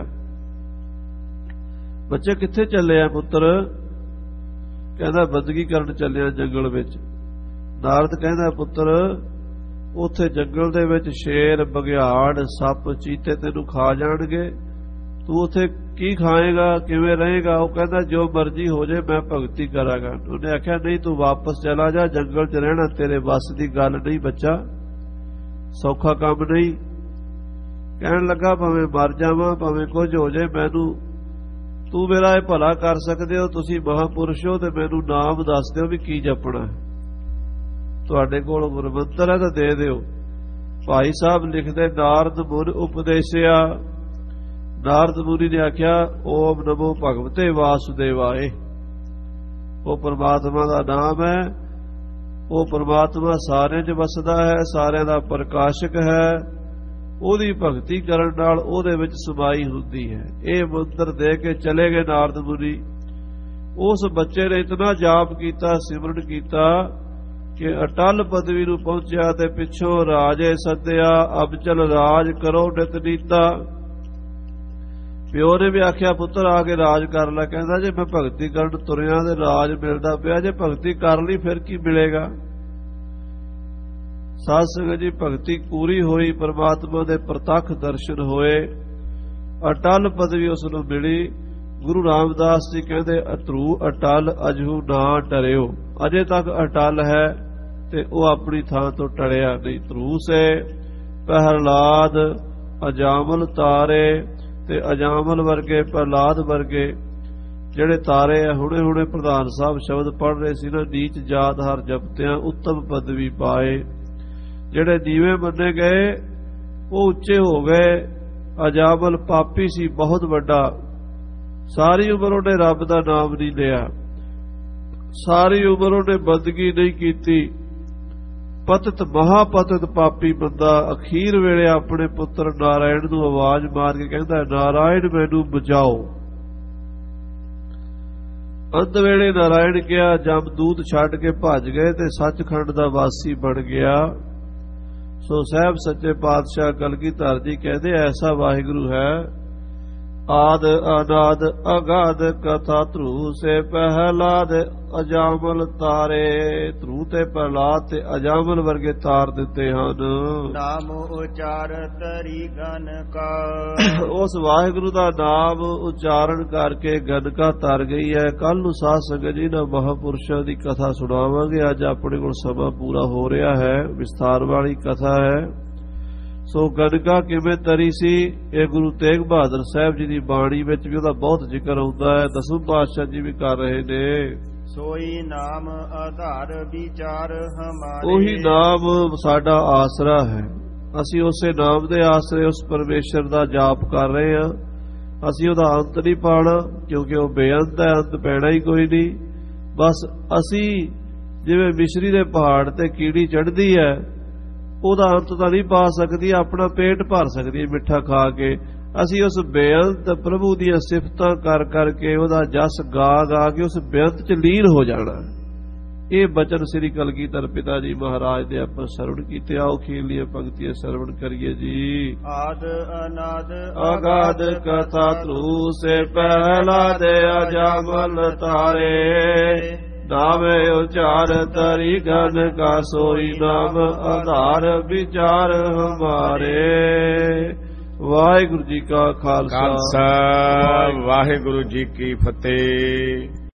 ਬੱਚੇ ਕਿੱਥੇ ਚੱਲੇ ਆ ਪੁੱਤਰ? ਕਹਿੰਦਾ ਬੰਦਗੀ ਕਰਨ ਚੱਲਿਆ ਜੰਗਲ ਵਿੱਚ। ਨਾਰਦ ਕਹਿੰਦਾ ਪੁੱਤਰ ਉੱਥੇ ਜੰਗਲ ਦੇ ਵਿੱਚ ਸ਼ੇਰ ਬਘਿਆੜ ਸੱਪ ਚੀਤੇ ਤੈਨੂੰ ਖਾ ਜਾਣਗੇ, ਤੂੰ ਉੱਥੇ ਕੀ ਖਾਏਗਾ, ਕਿਵੇਂ ਰਹੇਗਾ? ਉਹ ਕਹਿੰਦਾ ਜੋ ਮਰਜ਼ੀ ਹੋ ਜਾਏ ਮੈਂ ਭਗਤੀ ਕਰਾਂਗਾ। ਉਹਨੇ ਆਖਿਆ ਨਹੀਂ ਤੂੰ ਵਾਪਸ ਚਲਾ ਜਾ, ਜੰਗਲ 'ਚ ਰਹਿਣਾ ਤੇਰੇ ਵੱਸ ਦੀ ਗੱਲ ਨਹੀਂ ਬੱਚਾ, ਸੌਖਾ ਕੰਮ ਨਹੀਂ। ਕਹਿਣ ਲੱਗਾ ਭਾਵੇਂ ਮਰ ਜਾਵਾਂ ਭਾਵੇਂ ਕੁਝ ਹੋ ਜਾਏ, ਮੈਨੂੰ ਤੂੰ ਮੇਰਾ ਇਹ ਭਲਾ ਕਰ ਸਕਦੇ ਹੋ, ਤੁਸੀਂ ਮਹਾਂਪੁਰਸ਼ ਹੋ ਤੇ ਮੈਨੂੰ ਨਾਮ ਦੱਸ ਦਿਓ ਵੀ ਕੀ ਜਪਣਾ। ਤੁਹਾਡੇ ਕੋਲ ਗੁਰਮੰਤਰ ਹੈ ਤਾਂ ਦੇ ਦਿਓ। ਭਾਈ ਸਾਹਿਬ ਲਿਖਦੇ ਨਾਰਦ ਮੁਨ ਉਪਦੇਸਿਆ। ਨਾਰਦ ਮੁਨੀ ਨੇ ਆਖਿਆ ਓਮ ਨਮੋ ਭਗਵਤੇ ਵਾਸੁਦੇਵਾਏ। ਉਹ ਪਰਮਾਤਮਾ ਦਾ ਨਾਮ ਹੈ, ਉਹ ਪਰਮਾਤਮਾ ਸਾਰਿਆਂ 'ਚ ਵਸਦਾ ਹੈ, ਸਾਰਿਆਂ ਦਾ ਪ੍ਰਕਾਸ਼ਕ ਹੈ। ਉਹਦੀ ਭਗਤੀ ਕਰਨ ਨਾਲ ਉਹਦੇ ਵਿੱਚ ਸਮਾਈ ਹੁੰਦੀ ਹੈ। ਇਹ ਮੰਤਰ ਦੇ ਕੇ ਚਲੇ ਗਏ ਨਾਰਦ ਮੁਨੀ। ਉਸ ਬੱਚੇ ਨੇ ਇਤਨਾ ਜਾਪ ਕੀਤਾ, ਸਿਮਰਨ ਕੀਤਾ ਕਿ ਅਟਲ ਪਦਵੀ ਨੂੰ ਪਹੁੰਚਿਆ ਤੇ ਪਿੱਛੋਂ ਰਾਜੇ ਸੱਦਿਆ। ਅਬ ਚਲ ਰਾਜ ਕਰੋ ਨਿਤ ਨੀਤਾ। ਪਿਓ ਨੇ ਵੀ ਆਖਿਆ ਪੁੱਤਰ ਆ ਕੇ ਰਾਜ ਕਰ ਲੈ। ਕਹਿੰਦਾ ਜੇ ਮੈਂ ਭਗਤੀ ਕਰਨ ਤੁਰਿਆ ਤੇ ਰਾਜ ਮਿਲਦਾ ਪਿਆ, ਜੇ ਭਗਤੀ ਕਰ ਲਈ ਫਿਰ ਕੀ ਮਿਲੇਗਾ? ਸਾਧ ਸੰਗਤ ਜੀ ਭਗਤੀ ਪੂਰੀ ਹੋਈ, ਪਰਮਾਤਮਾ ਦੇ ਪ੍ਰਤੱਖ ਦਰਸ਼ਨ ਹੋਏ, ਅਟਲ ਪਦਵੀ ਉਸ ਨੂੰ ਮਿਲੀ। ਗੁਰੂ ਰਾਮਦਾਸ ਜੀ ਕਹਿੰਦੇ ਅਤਰੂ ਅਟਲ ਅਜੂ ਨਾ ਟਰਿਓ। ਅਜੇ ਤੱਕ ਅਟਲ ਹੈ ਤੇ ਉਹ ਆਪਣੀ ਥਾਂ ਤੋਂ ਟੜਿਆ ਨਹੀਂ। ਧਰੂ ਸੇ ਪ੍ਰਹਲਾਦ ਅਜਾਮਲ ਤਾਰੇ, ਤੇ ਅਜਾਮਲ ਵਰਗੇ ਪ੍ਰਹਲਾਦ ਵਰਗੇ ਜਿਹੜੇ ਤਾਰੇ ਆ। ਹੁਣੇ ਹੁਣੇ ਪ੍ਰਧਾਨ ਸਾਹਿਬ ਸ਼ਬਦ ਪੜ੍ਹ ਰਹੇ ਸੀ ਨਾ, ਨੀਚ ਜਾਤ ਹਰ ਜਪਤਿਆਂ ਉੱਤਮ ਪਦਵੀ ਪਾਏ। ਜਿਹੜੇ ਨੀਵੇਂ ਮੰਨੇ ਗਏ ਉਹ ਉੱਚੇ ਹੋ ਗਏ। ਅਜਾਮਲ ਪਾਪੀ ਸੀ ਬਹੁਤ ਵੱਡਾ, ਸਾਰੀ ਉਮਰ ਉਹਨੇ ਰੱਬ ਦਾ ਨਾਮ ਨਹੀਂ ਲਿਆ, ਸਾਰੀ ਉਮਰ ਉਹਨੇ ਬੰਦਗੀ ਨਹੀਂ ਕੀਤੀ। ਪਤਿਤ ਮਹਾਪਤਿਤ ਪਾਪੀ ਬੰਦਾ ਅਖੀਰ ਵੇਲੇ ਆਪਣੇ ਪੁੱਤਰ ਨਾਰਾਇਣ ਨੂੰ ਆਵਾਜ਼ ਮਾਰ ਕੇ ਕਹਿੰਦਾ, ਨਾਰਾਇਣ ਮੈਨੂੰ ਬਚਾਓ। ਅੰਤ ਵੇਲੇ ਨਾਰਾਇਣ ਕਿਹਾ, ਜਮਦੂਤ ਛੱਡ ਕੇ ਭੱਜ ਗਏ ਤੇ ਸੱਚਖੰਡ ਦਾ ਵਾਸੀ ਬਣ ਗਿਆ। ਸੋ ਸਾਹਿਬ ਸੱਚੇ ਪਾਤਸ਼ਾਹ ਕਲਗੀਧਰ ਜੀ ਕਹਿੰਦੇ, ਐਸਾ ਵਾਹਿਗੁਰੂ ਹੈ। ਆਦ ਅਨਾਦ ਅਗਾਧ ਕਥਾ ਧਰੂ ਸੇ ਪਹਿਲਾਦ ਅਜਾਮਲ ਤਾਰੇ। ਧਰੂ ਤੇ ਪ੍ਰਹਲਾਦ ਤੇ ਅਜਾਮਲ ਵਰਗੇ ਤਾਰ ਦਿੱਤੇ ਹਨ। ਨਾਮ ਉਚਾਰਤ ਤਰੀ ਗਨ ਕਾ। ਉਸ ਵਾਹਿਗੁਰੂ ਦਾ ਨਾਮ ਉਚਾਰਨ ਕਰਕੇ ਗਨਕਾ ਤਰ ਗਈ ਹੈ। ਕੱਲ ਨੂੰ ਸਾਧ ਸੰਗਤ ਜੀ ਨਾਲ ਮਹਾਂਪੁਰਸ਼ਾਂ ਦੀ ਕਥਾ ਸੁਣਾਵਾਂਗੇ। ਅੱਜ ਆਪਣੇ ਕੋਲ ਸਮਾਂ ਪੂਰਾ ਹੋ ਰਿਹਾ ਹੈ, ਵਿਸਥਾਰ ਵਾਲੀ ਕਥਾ ਹੈ। ਸੋ ਗਨਕਾ ਕਿਵੇਂ ਤਰੀ ਸੀ, ਇਹ ਗੁਰੂ ਤੇਗ ਬਹਾਦਰ ਸਾਹਿਬ ਜੀ ਦੀ ਬਾਣੀ ਵਿੱਚ ਵੀ ਉਹਦਾ ਬਹੁਤ ਜ਼ਿਕਰ ਆਉਂਦਾ ਹੈ। ਦਸਵੇਂ ਪਾਤਸ਼ਾਹ ਜੀ ਵੀ ਕਰ ਰਹੇ ਨੇ। ਸੋਈ ਨਾਮ ਆਧਾਰ ਵਿਚਾਰ ਹਮਾਰੇ। ਉਹੀ ਨਾਮ ਸਾਡਾ ਆਸਰਾ ਹੈ। ਅਸੀਂ ਉਸੇ ਨਾਮ ਦੇ ਆਸਰੇ ਉਸ ਪਰਮੇਸ਼ਰ ਦਾ ਜਾਪ ਕਰ ਰਹੇ ਹਾਂ। ਅਸੀਂ ਉਹਦਾ ਅੰਤ ਨਹੀਂ ਪਾਣਾ, ਕਿਉਂਕਿ ਉਹ ਬੇਅੰਤ ਹੈ, ਅੰਤ ਪੈਣਾ ਹੀ ਕੋਈ ਨਹੀਂ। ਬਸ ਅਸੀਂ ਜਿਵੇਂ ਮਿਸਰੀ ਦੇ ਪਹਾੜ ਤੇ ਕੀੜੀ ਚੜ੍ਹਦੀ ਹੈ, ਉਹਦਾ ਅੰਤ ਤਾਂ ਨਹੀਂ ਪਾ ਸਕਦੀ, ਆਪਣਾ ਪੇਟ ਭਰ ਸਕਦੀ ਹੈ ਮਿੱਠਾ ਖਾ ਕੇ। ਅਸੀਂ ਉਸ ਬੇਅੰਤ ਪ੍ਰਭੂ ਦੀਆਂ ਸਿਫਤਾਂ ਕਰ ਕਰਕੇ, ਉਹਦਾ ਜਸ ਗਾ ਗਾ ਕੇ ਉਸ ਬੇਅੰਤ ਚ ਲੀਨ ਹੋ ਜਾਣਾ। ਇਹ ਬਚਨ ਸ੍ਰੀ ਕਲਗੀਧਰ ਪਿਤਾ ਜੀ ਮਹਾਰਾਜ ਦੇ ਆਪਾਂ ਸਰਵਣ ਕੀਤੇ। ਆਓ ਖੇਲੀਆਂ ਪੰਕਤੀਆਂ ਸਰਵਣ ਕਰੀਏ ਜੀ। ਆਦ ਅਨਾਦ ਅਗਾਧ ਕਥਾ ਧਰੂ ਸੇ ਪਹਿਲਾਦ ਅਜਾਮਲ ਤਾਰੇ। ਨਾਮੇ ਉਚਾਰ ਤਰੀ ਗਨ ਕਾ ਸੋਈ ਨਾਮ ਆਧਾਰ ਵਿਚਾਰ ਹਮਾਰੇ। ਵਾਹਿਗੁਰੂ ਜੀ ਕਾ ਖਾਲਸਾ, ਵਾਹਿਗੁਰੂ ਜੀ ਕੀ ਫਤਿਹ।